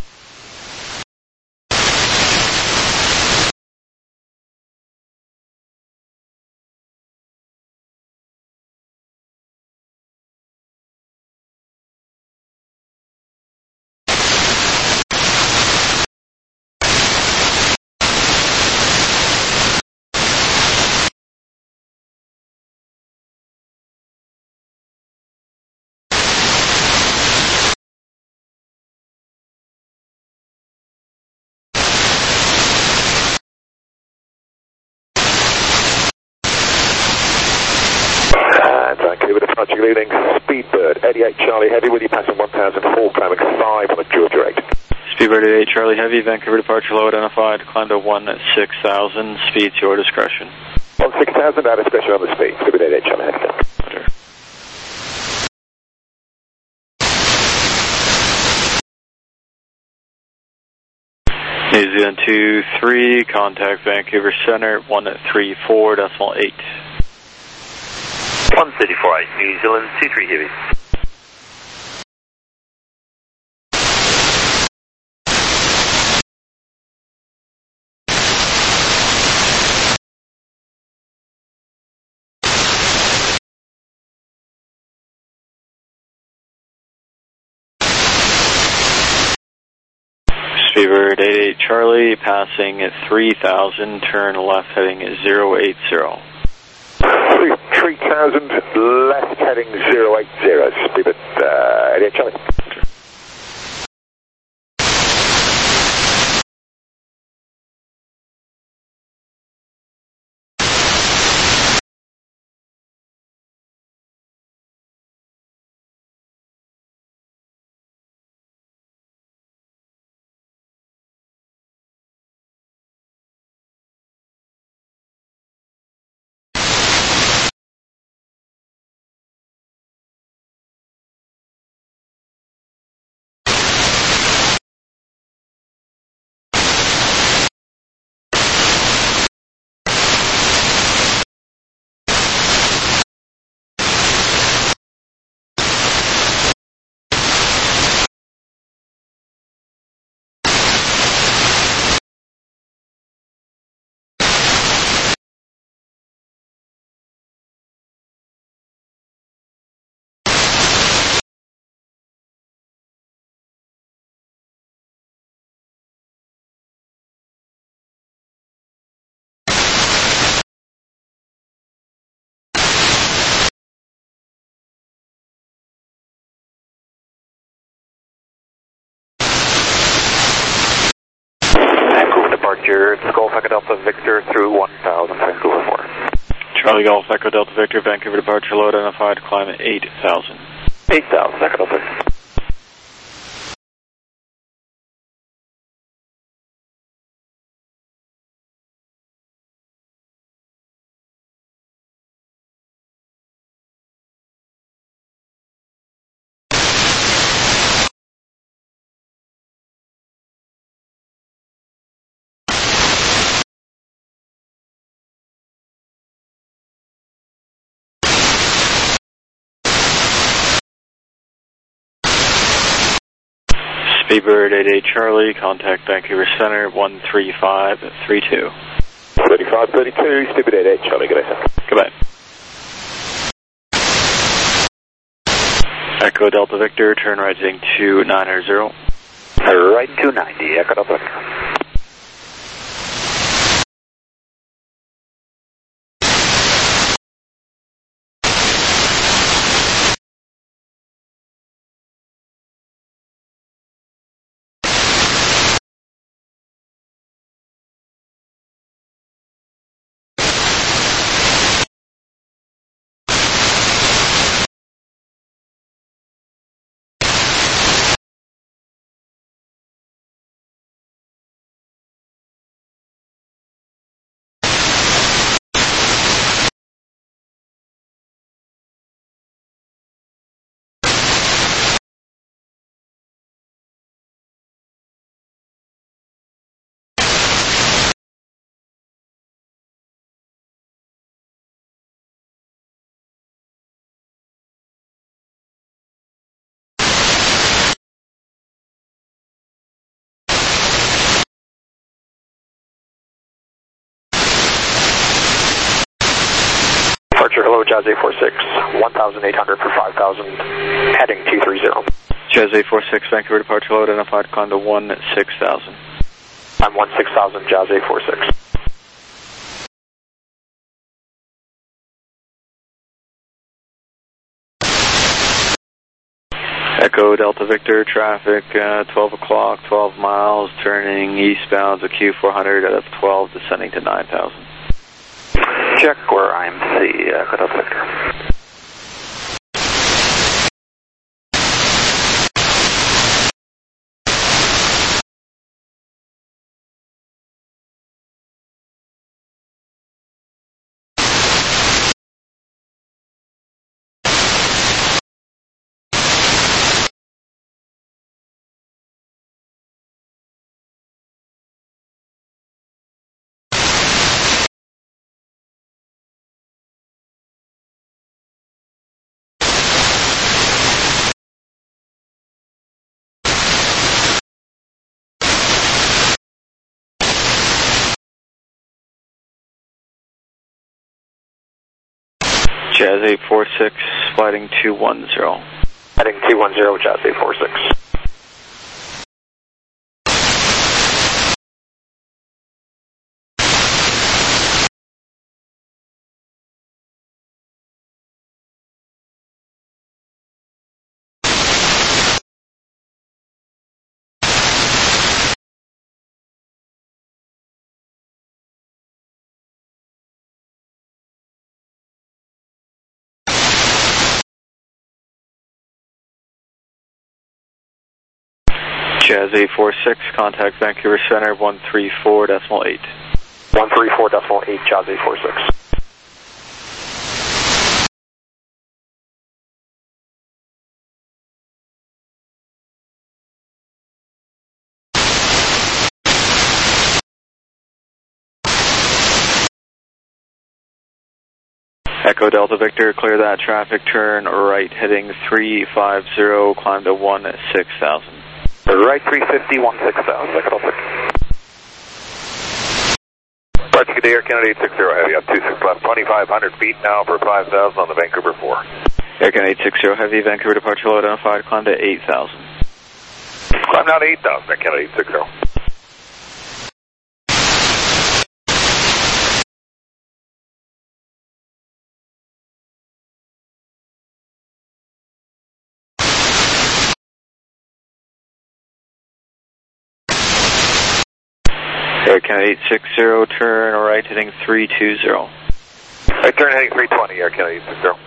Vancouver departure, good evening. Speedbird 88 Charlie Heavy with you, passing 1,004, climbing 5 on the Georgia 8. Speedbird 88 Charlie Heavy, Vancouver departure low identified, climb to 16,000, speed to your discretion. 16,000, out of discretion on the speed. Speedbird 88 Charlie Heavy. Roger. New Zealand 23, contact Vancouver Center 134.8. 134, New Zealand 23 Heavy. Speedbird 88 Charlie, passing at 3,000, turn left heading 080. 3,000, left heading 080, Speedbird 88 Charlie. Departure, Golf Echo Delta Victor through 1000, Vancouver 4. Charlie Golf Echo Delta Victor, Vancouver departure, low identified, climb at 8,000. 8,000, Echo Delta Victor. Speedbird 88 Charlie, contact Vancouver Center 13532. 3532, Speedbird 88 Charlie, good day, sir. Goodbye. Echo Delta Victor, turn right heading 290. Right 290, Echo Delta Victor. Departure, hello, Jazz 846, 1,800 for 5,000, heading 230. Jazz 846, Vancouver departure, low identified, climb to 16,000. I'm 16,000, Jazz 846. Echo Delta Victor, traffic 12 o'clock, 12 miles, turning eastbound to Q400 at F12, descending to 9,000. Check where IMC, Echo Delta Victor. Jazz 846, flighting 210. Heading 210, Jazz 846. Jazz 846, contact Vancouver Center 134.8. 134.8, Jazz 846. Echo Delta Victor, clear that traffic, turn right, heading 350, climb to 16,000. Right 350, 16,000, Echo Delta. Departure, good day, Air Canada 860, heavy up 26 left, 2,500 feet now for 5,000 on the Vancouver 4. Air Canada 860, heavy, Vancouver departure low identified, climb to 8,000. Climb now to 8,000, Air Canada 860. Air Canada 860, turn right, heading 320. Right turn heading 320, Air Canada 860.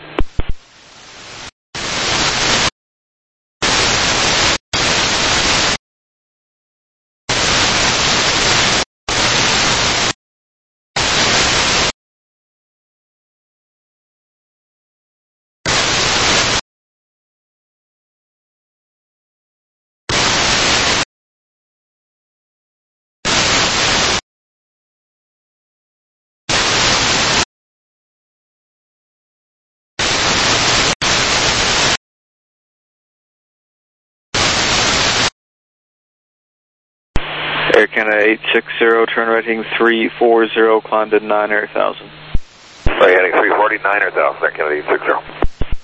Air Canada 860, turn right, heading 340, climb to 9,000. Right, heading 340, 9,000, Air Canada 860.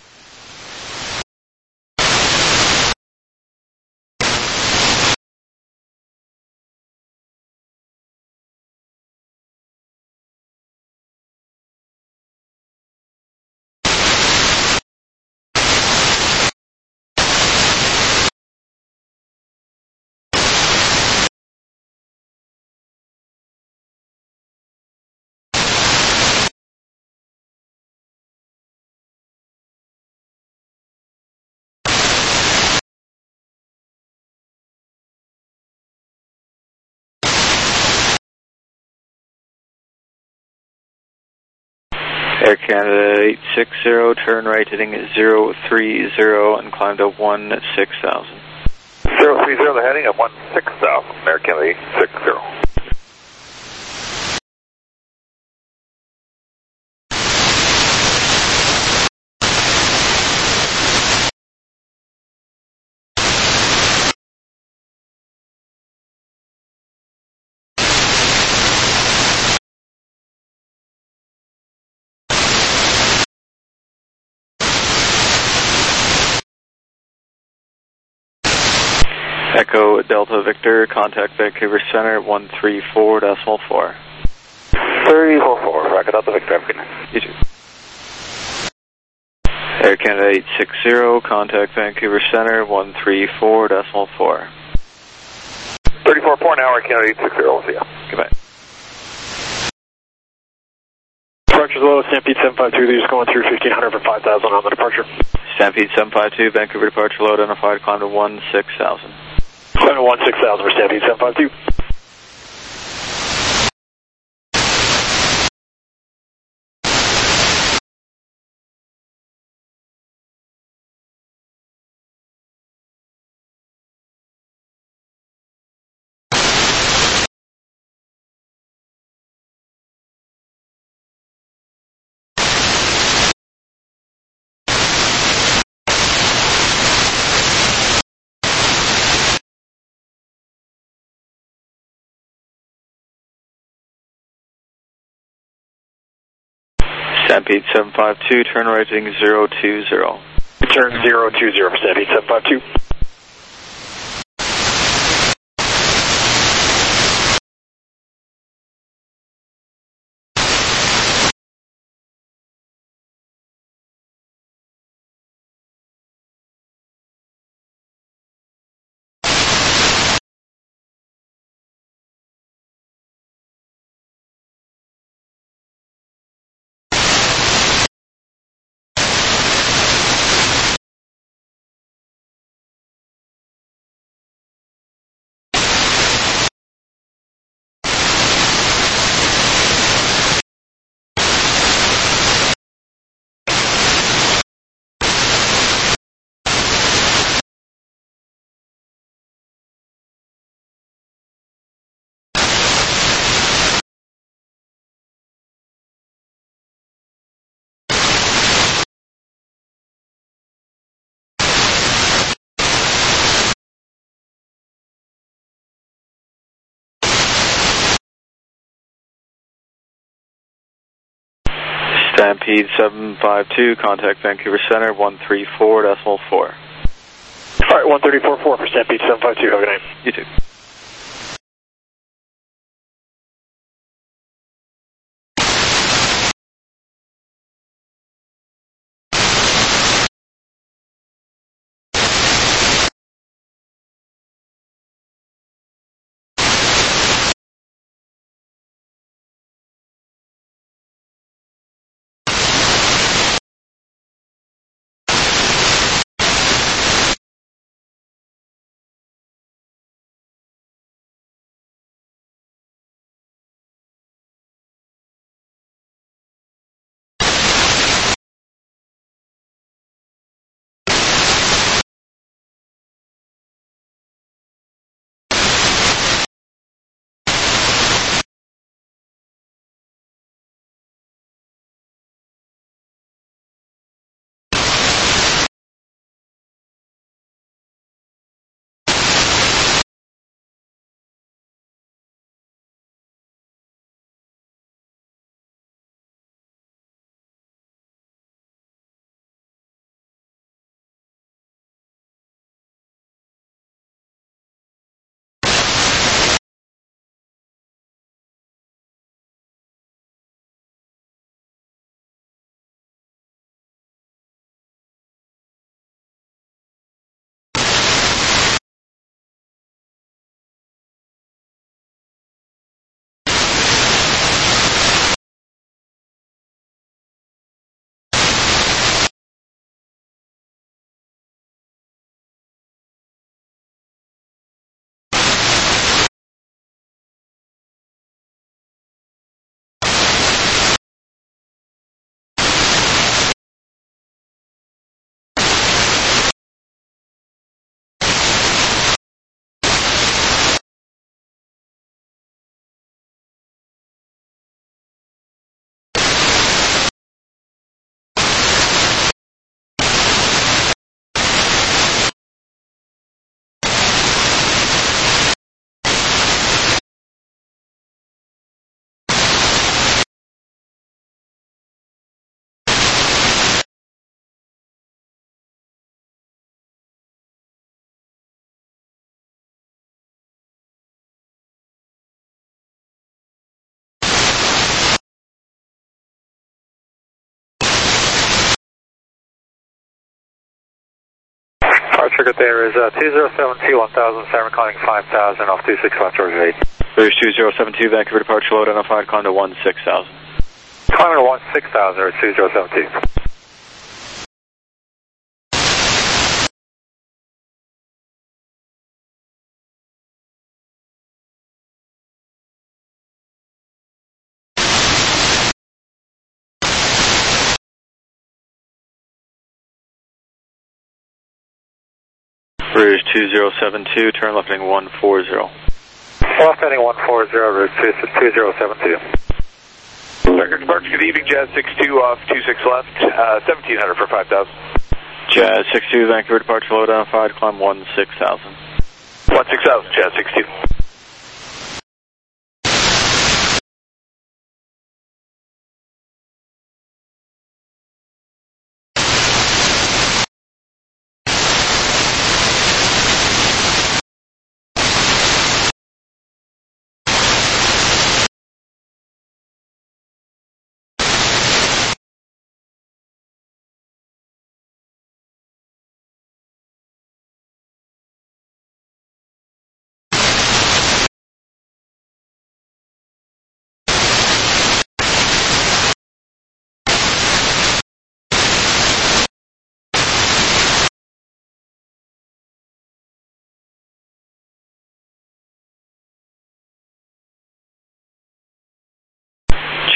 Air Canada 860, turn right, heading 030, and climb to 16,000. 030, the heading at 16,000, Air Canada 860. Echo Delta Victor, contact Vancouver Center 134.4. 344, Rocket Delta Victor, have a good night. You too. Air Canada 860, contact Vancouver Center 134.4. 34-4 now, Air Canada 860, we'll see ya. Goodbye. Departure's low, Stampede 752, they're just going through 1,500 for 5,000 on the departure. Stampede 752, Vancouver departure low identified, climb to 16,000. Climb to 16,000 for Stampede 752. Stampede 752, turn right heading 020. Turn 020 for Stampede 752. Stampede 752, contact Vancouver Center 134.4. All right, 134.4 for Stampede 752. Have a good night. You too. Trigger there is 2072, 1007, calling 5000 off 265 Georgia 8. There's 2072, Vancouver departure load identified, climb to 16,000. Climbing to 16,000 or 2072. Bridge 2072, turn left heading 140. Left heading 140, route 2072. Record departure, good evening, Jazz 62 off 26 left, 1700 for 5000. Jazz 62, Vancouver departure load identified, climb 16,000. 16,000, Jazz 62.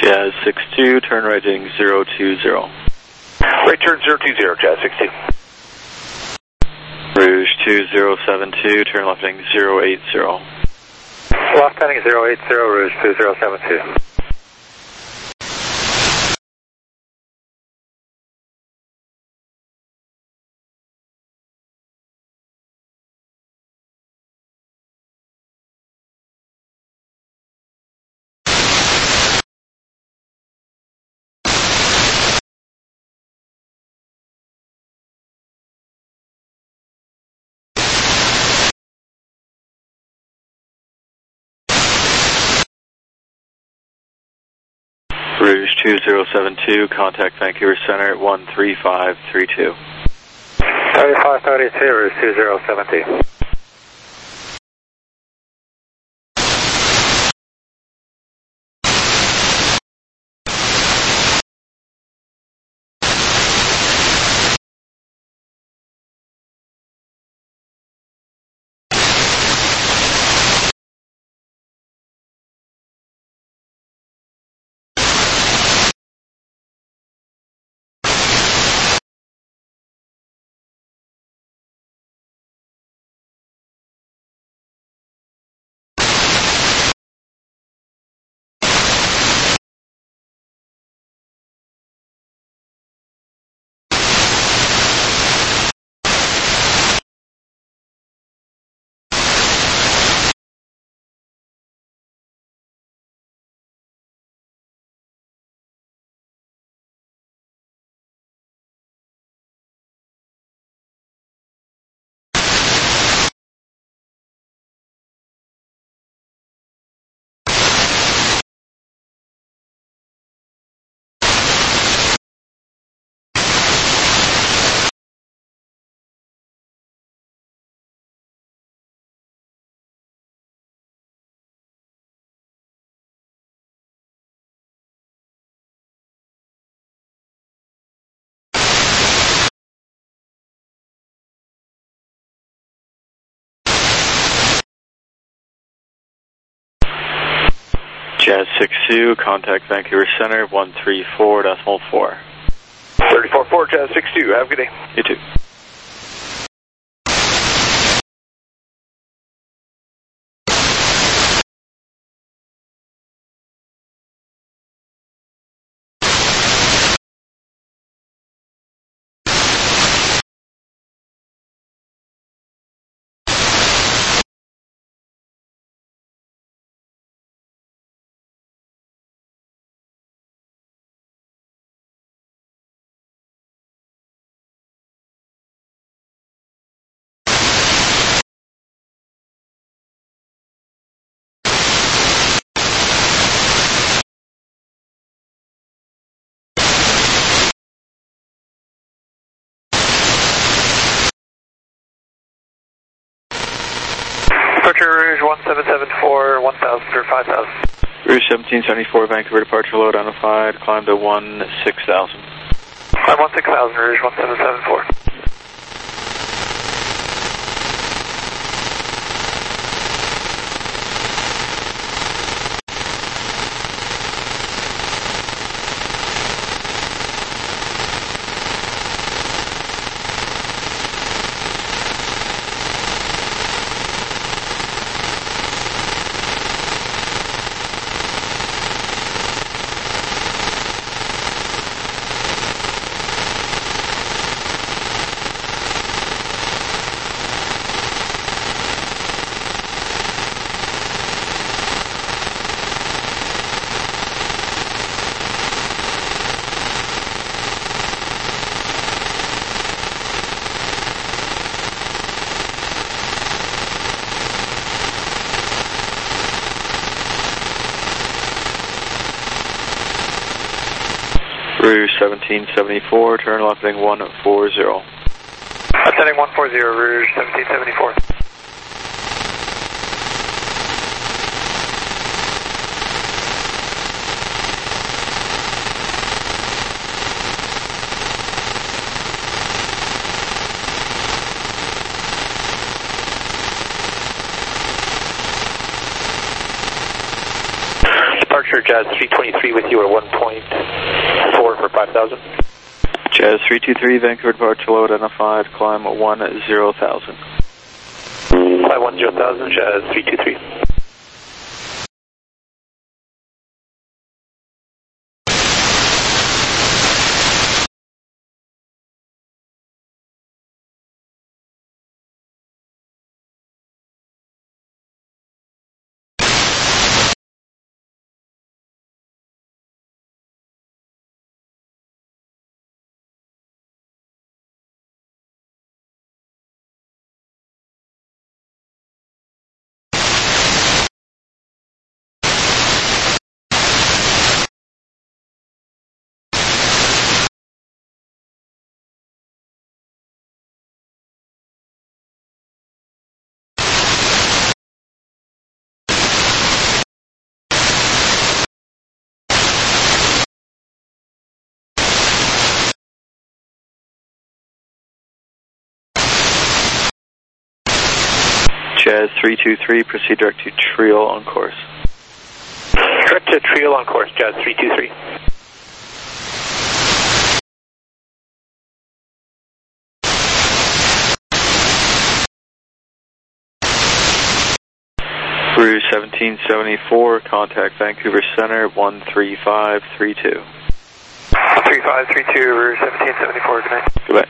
Jazz 62, turn right heading 020. Right turn 020, Jazz 62. Rouge 2072, turn left heading 080. Left heading 080, Rouge 2072. Rouge 2072, contact Vancouver Center at 13532. 3532, Rouge 2072. Jazz 62, contact Vancouver Center 134.4. 34-4, Jazz 62. Have a good day. You too. Departure Rouge 1774, 1000 through 5000. Rouge 1774, Vancouver departure load identified, climb to 16,000. Climb 16,000, Rouge 1774. Rouge 1774, turn left heading 140. That's heading 140, Rouge 1774. Departure Jazz 323 with you at 1.4 for 5,000. Jazz 323, Vancouver departure low identified, climb 10,000. Fly 10,000, Jazz 323. Jazz 323, proceed direct to Triel on course. Direct to Triel on course, Jazz 323. Rouge 1774, contact Vancouver Center 13532. 3532, Rouge 1774, good night. Goodbye.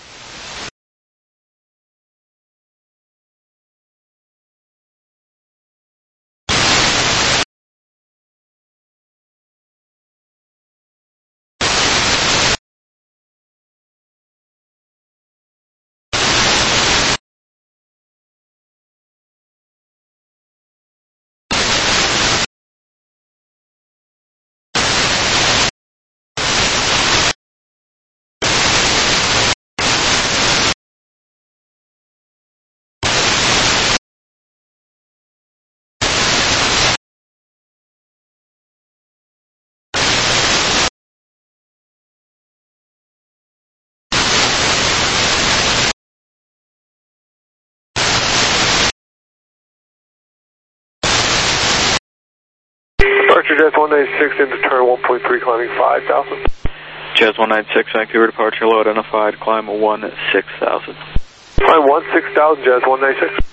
Departure Jazz 196 into turn 1.3, climbing 5,000. Jazz 196, Vancouver departure low identified, climb 16,000. Climb 16,000, Jazz 196.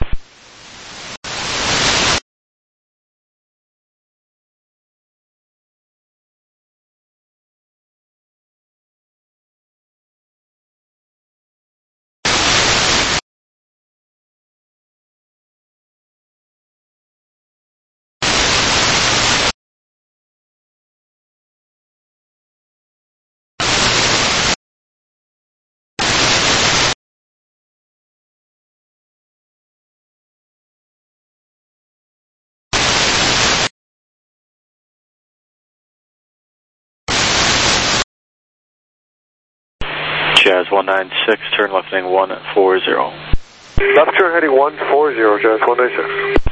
Jazz 196, turn left heading 140. Left turn heading 140, Jazz 196.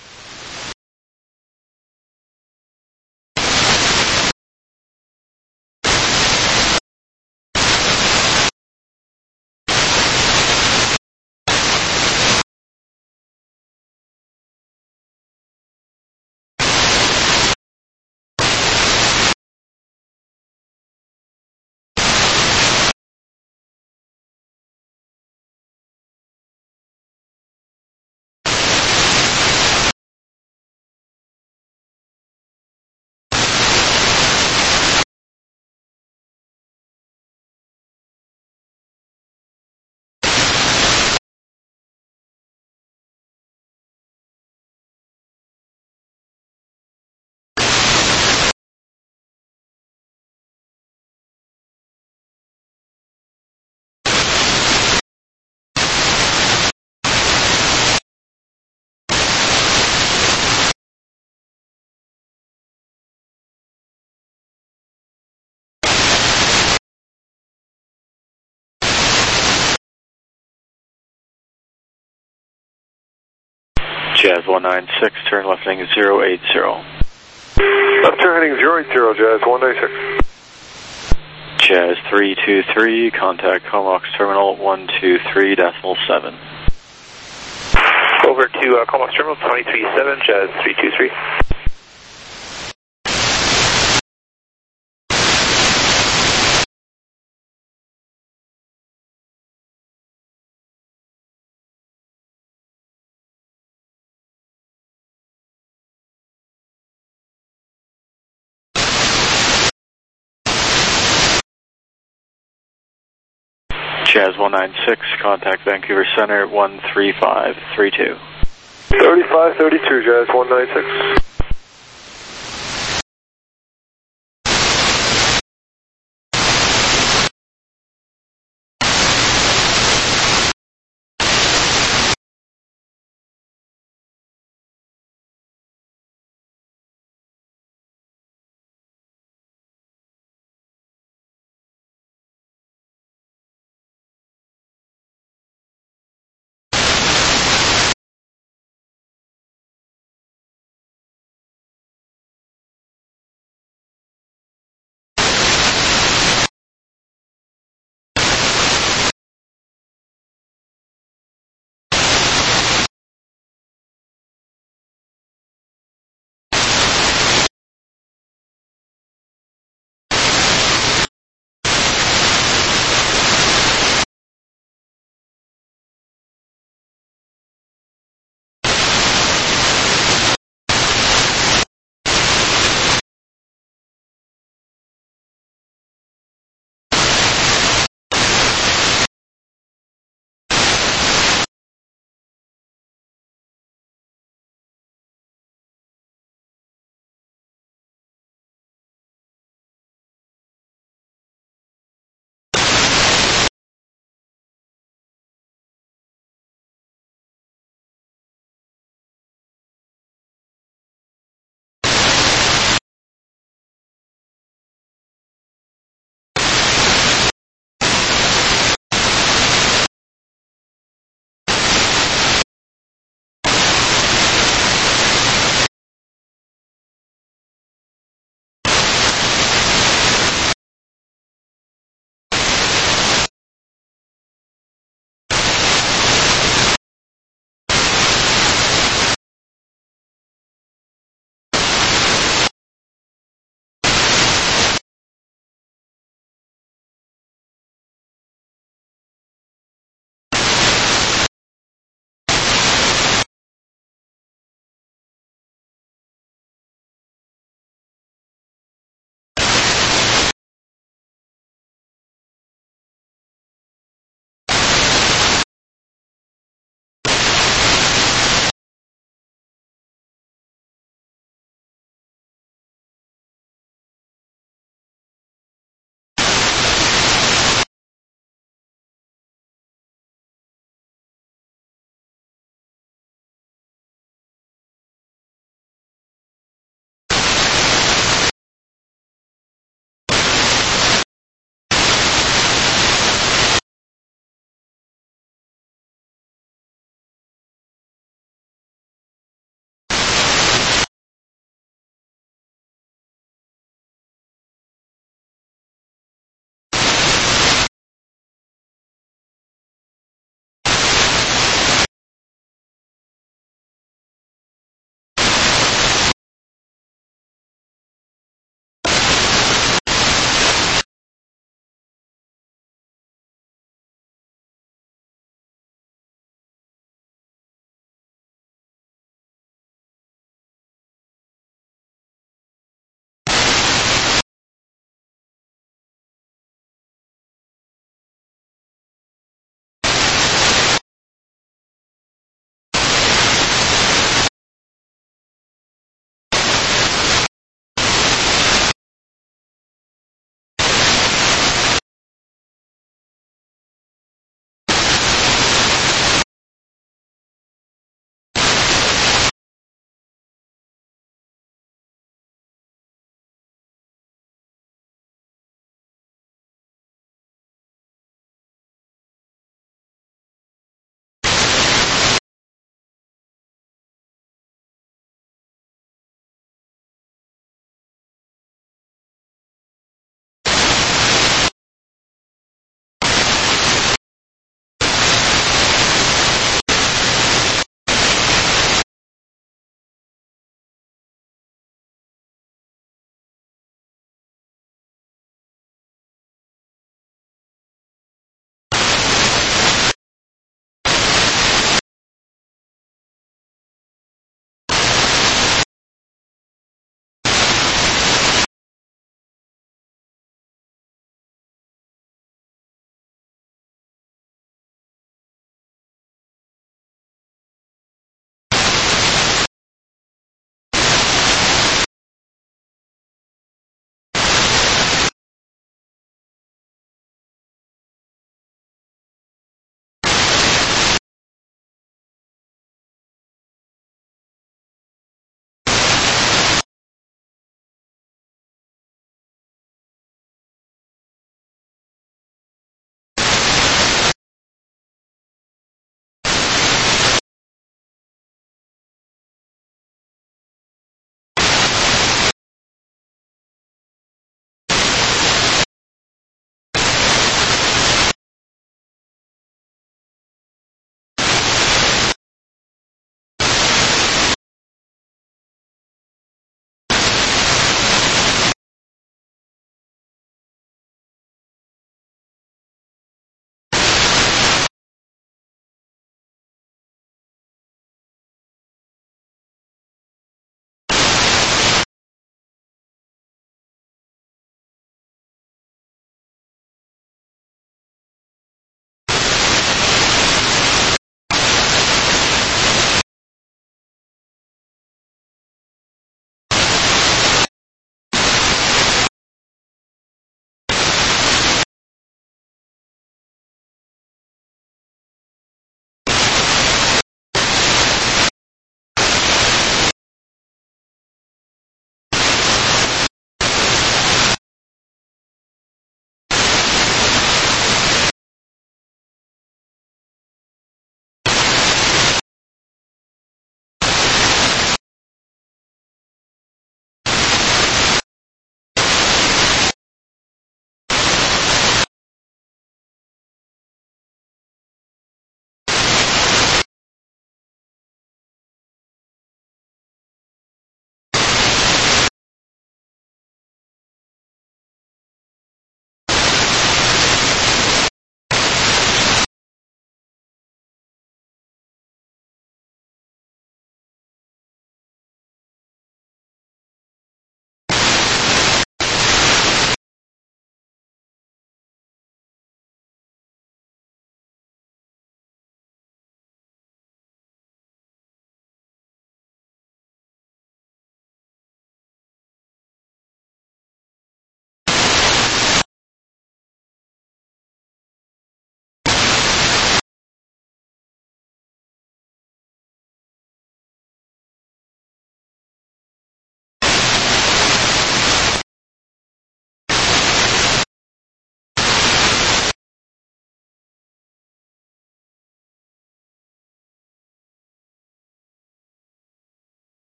Jazz 196, turn left heading 080. Left turn heading 080, Jazz 196. Jazz 323, contact Comox Terminal 123.7. Over to Comox Terminal 237, Jazz 323. Jazz 196, contact Vancouver Center 13532. 3532, Jazz 196.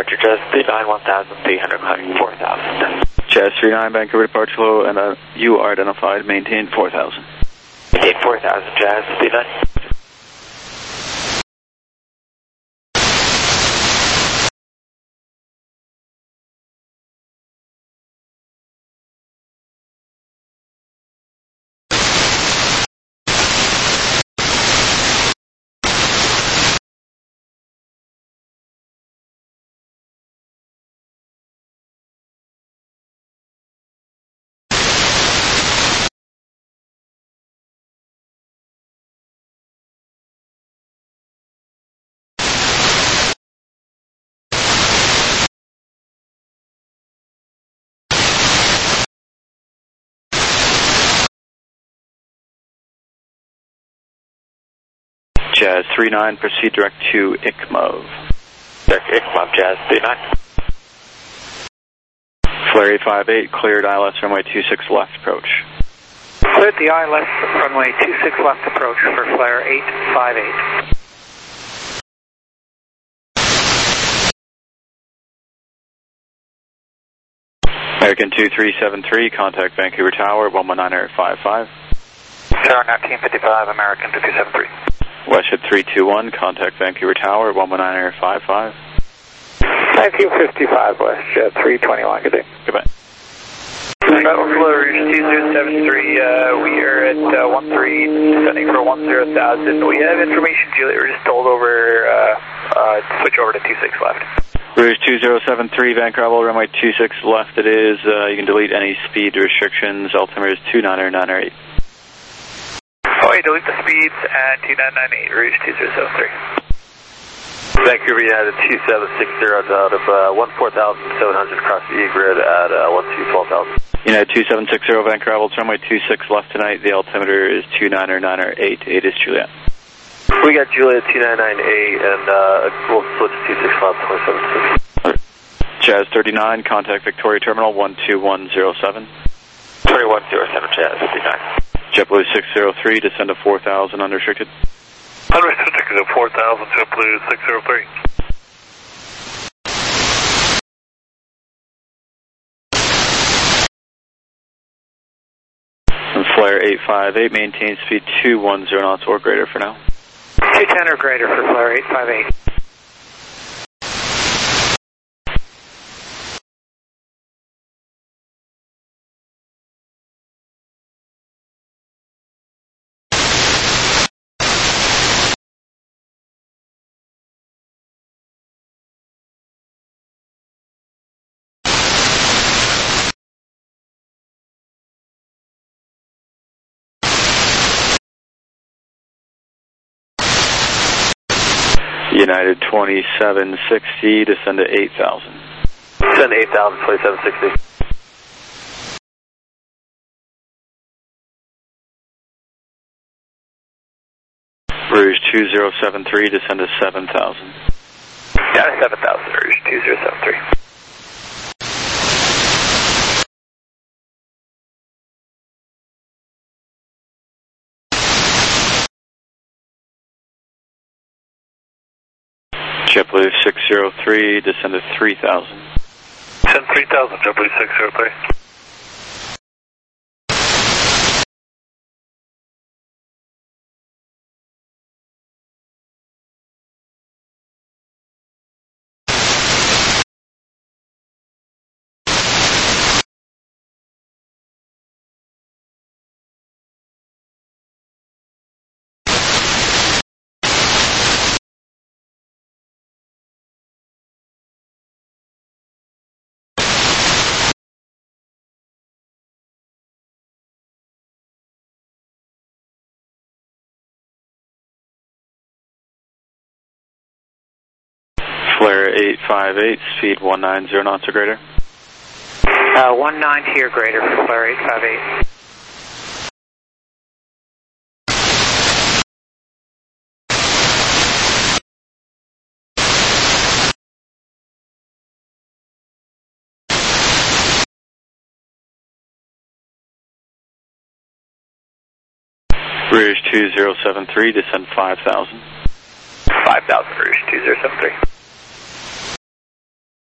departure, Jazz 39, 1,300, climbing 4,000. Jazz 39, Vancouver departure low, and you are identified, maintain 4,000. Maintain 4,000, Jazz 39. Jazz 39, proceed direct to ICMOV. Direct to ICMOV, Jazz 39. Flare 858, cleared ILS runway 26 left approach. Cleared the ILS runway 26 left approach for flare 858. American 2373, contact Vancouver Tower, 119.55. Tower 1955, American 2373. Westship 321, contact Vancouver Tower, 119.55. 1955, Westjet 321, good day. Goodbye. Battle Flow Rouge 2073, we are at 13, descending for 10,000. We have information, Juliet, we're just told over, switch over to 26 left. Rouge 2073, Vancouver runway 26 left it is. You can delete any speed restrictions. Altimeter is 29098. Oh, yeah, delete the speeds at 2998, Rouge 2073. Vancouver United 2760 out of 14,700 across the E-grid at 12,000. United 2760, Vancouver runway 26 left tonight. The altimeter is 29098. 8 is Juliet. We got Juliet 2998 and we'll switch to 26 left 2760. Jazz 39, contact Victoria Terminal 12107. 2107, Jazz 59. JetBlue 603, descend to 4,000 unrestricted. Unrestricted to 4,000, JetBlue 603. And Flare 858, maintain speed 210 knots or greater for now. 210 or greater for flare 858. United 2760, descend to 8,000. Descend to 8,000, 2760. Rouge 2073, descend to 7,000. Down to 7,000, Rouge 2073. JetBlue 603, descend to 3,000. Descend 3,000, JetBlue 603. Flare 858, speed 190 knots or greater. 190 or greater for flare 858. Rouge 2073, descend 5,000. 5,000, Rouge 2073.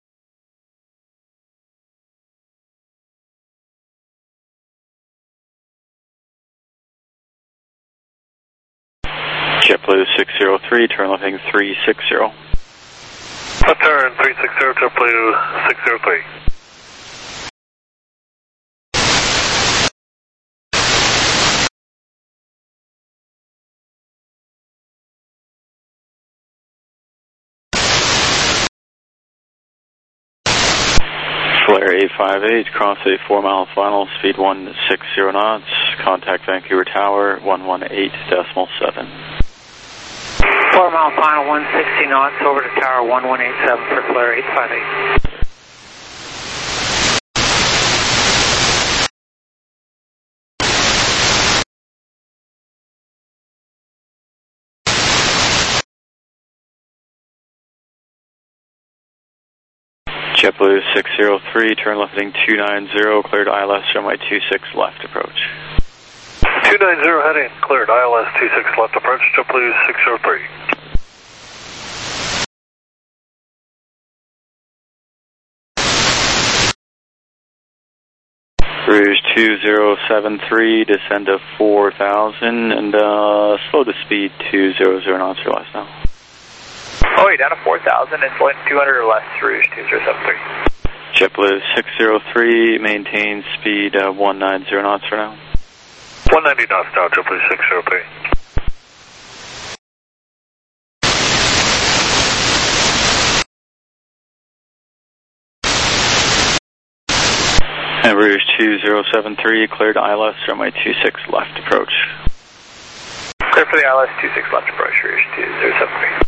JetBlue 603, turn left heading 360. Left turn 360, JetBlue 603. Flare 858, cross a 4-mile final, speed 160 knots, contact Vancouver Tower 118.7. 4-mile final, 160 knots, over to Tower 1187 for Flare 858. JetBlue 603, turn left heading 290, cleared ILS runway 26 left approach. 290 heading, cleared ILS 26 left approach, JetBlue 603. Rouge 2073, descend to 4,000 and slow to speed 200 knots or less now. Oh, down to 4,000 and slowing 200 or less, Rouge 2073. JetBlue 603, maintain speed 190 knots for now. 190 knots now, JetBlue 603. And Rouge 2073, cleared ILS runway 26 left approach. Clear for the ILS 26 left approach, Rouge 2073.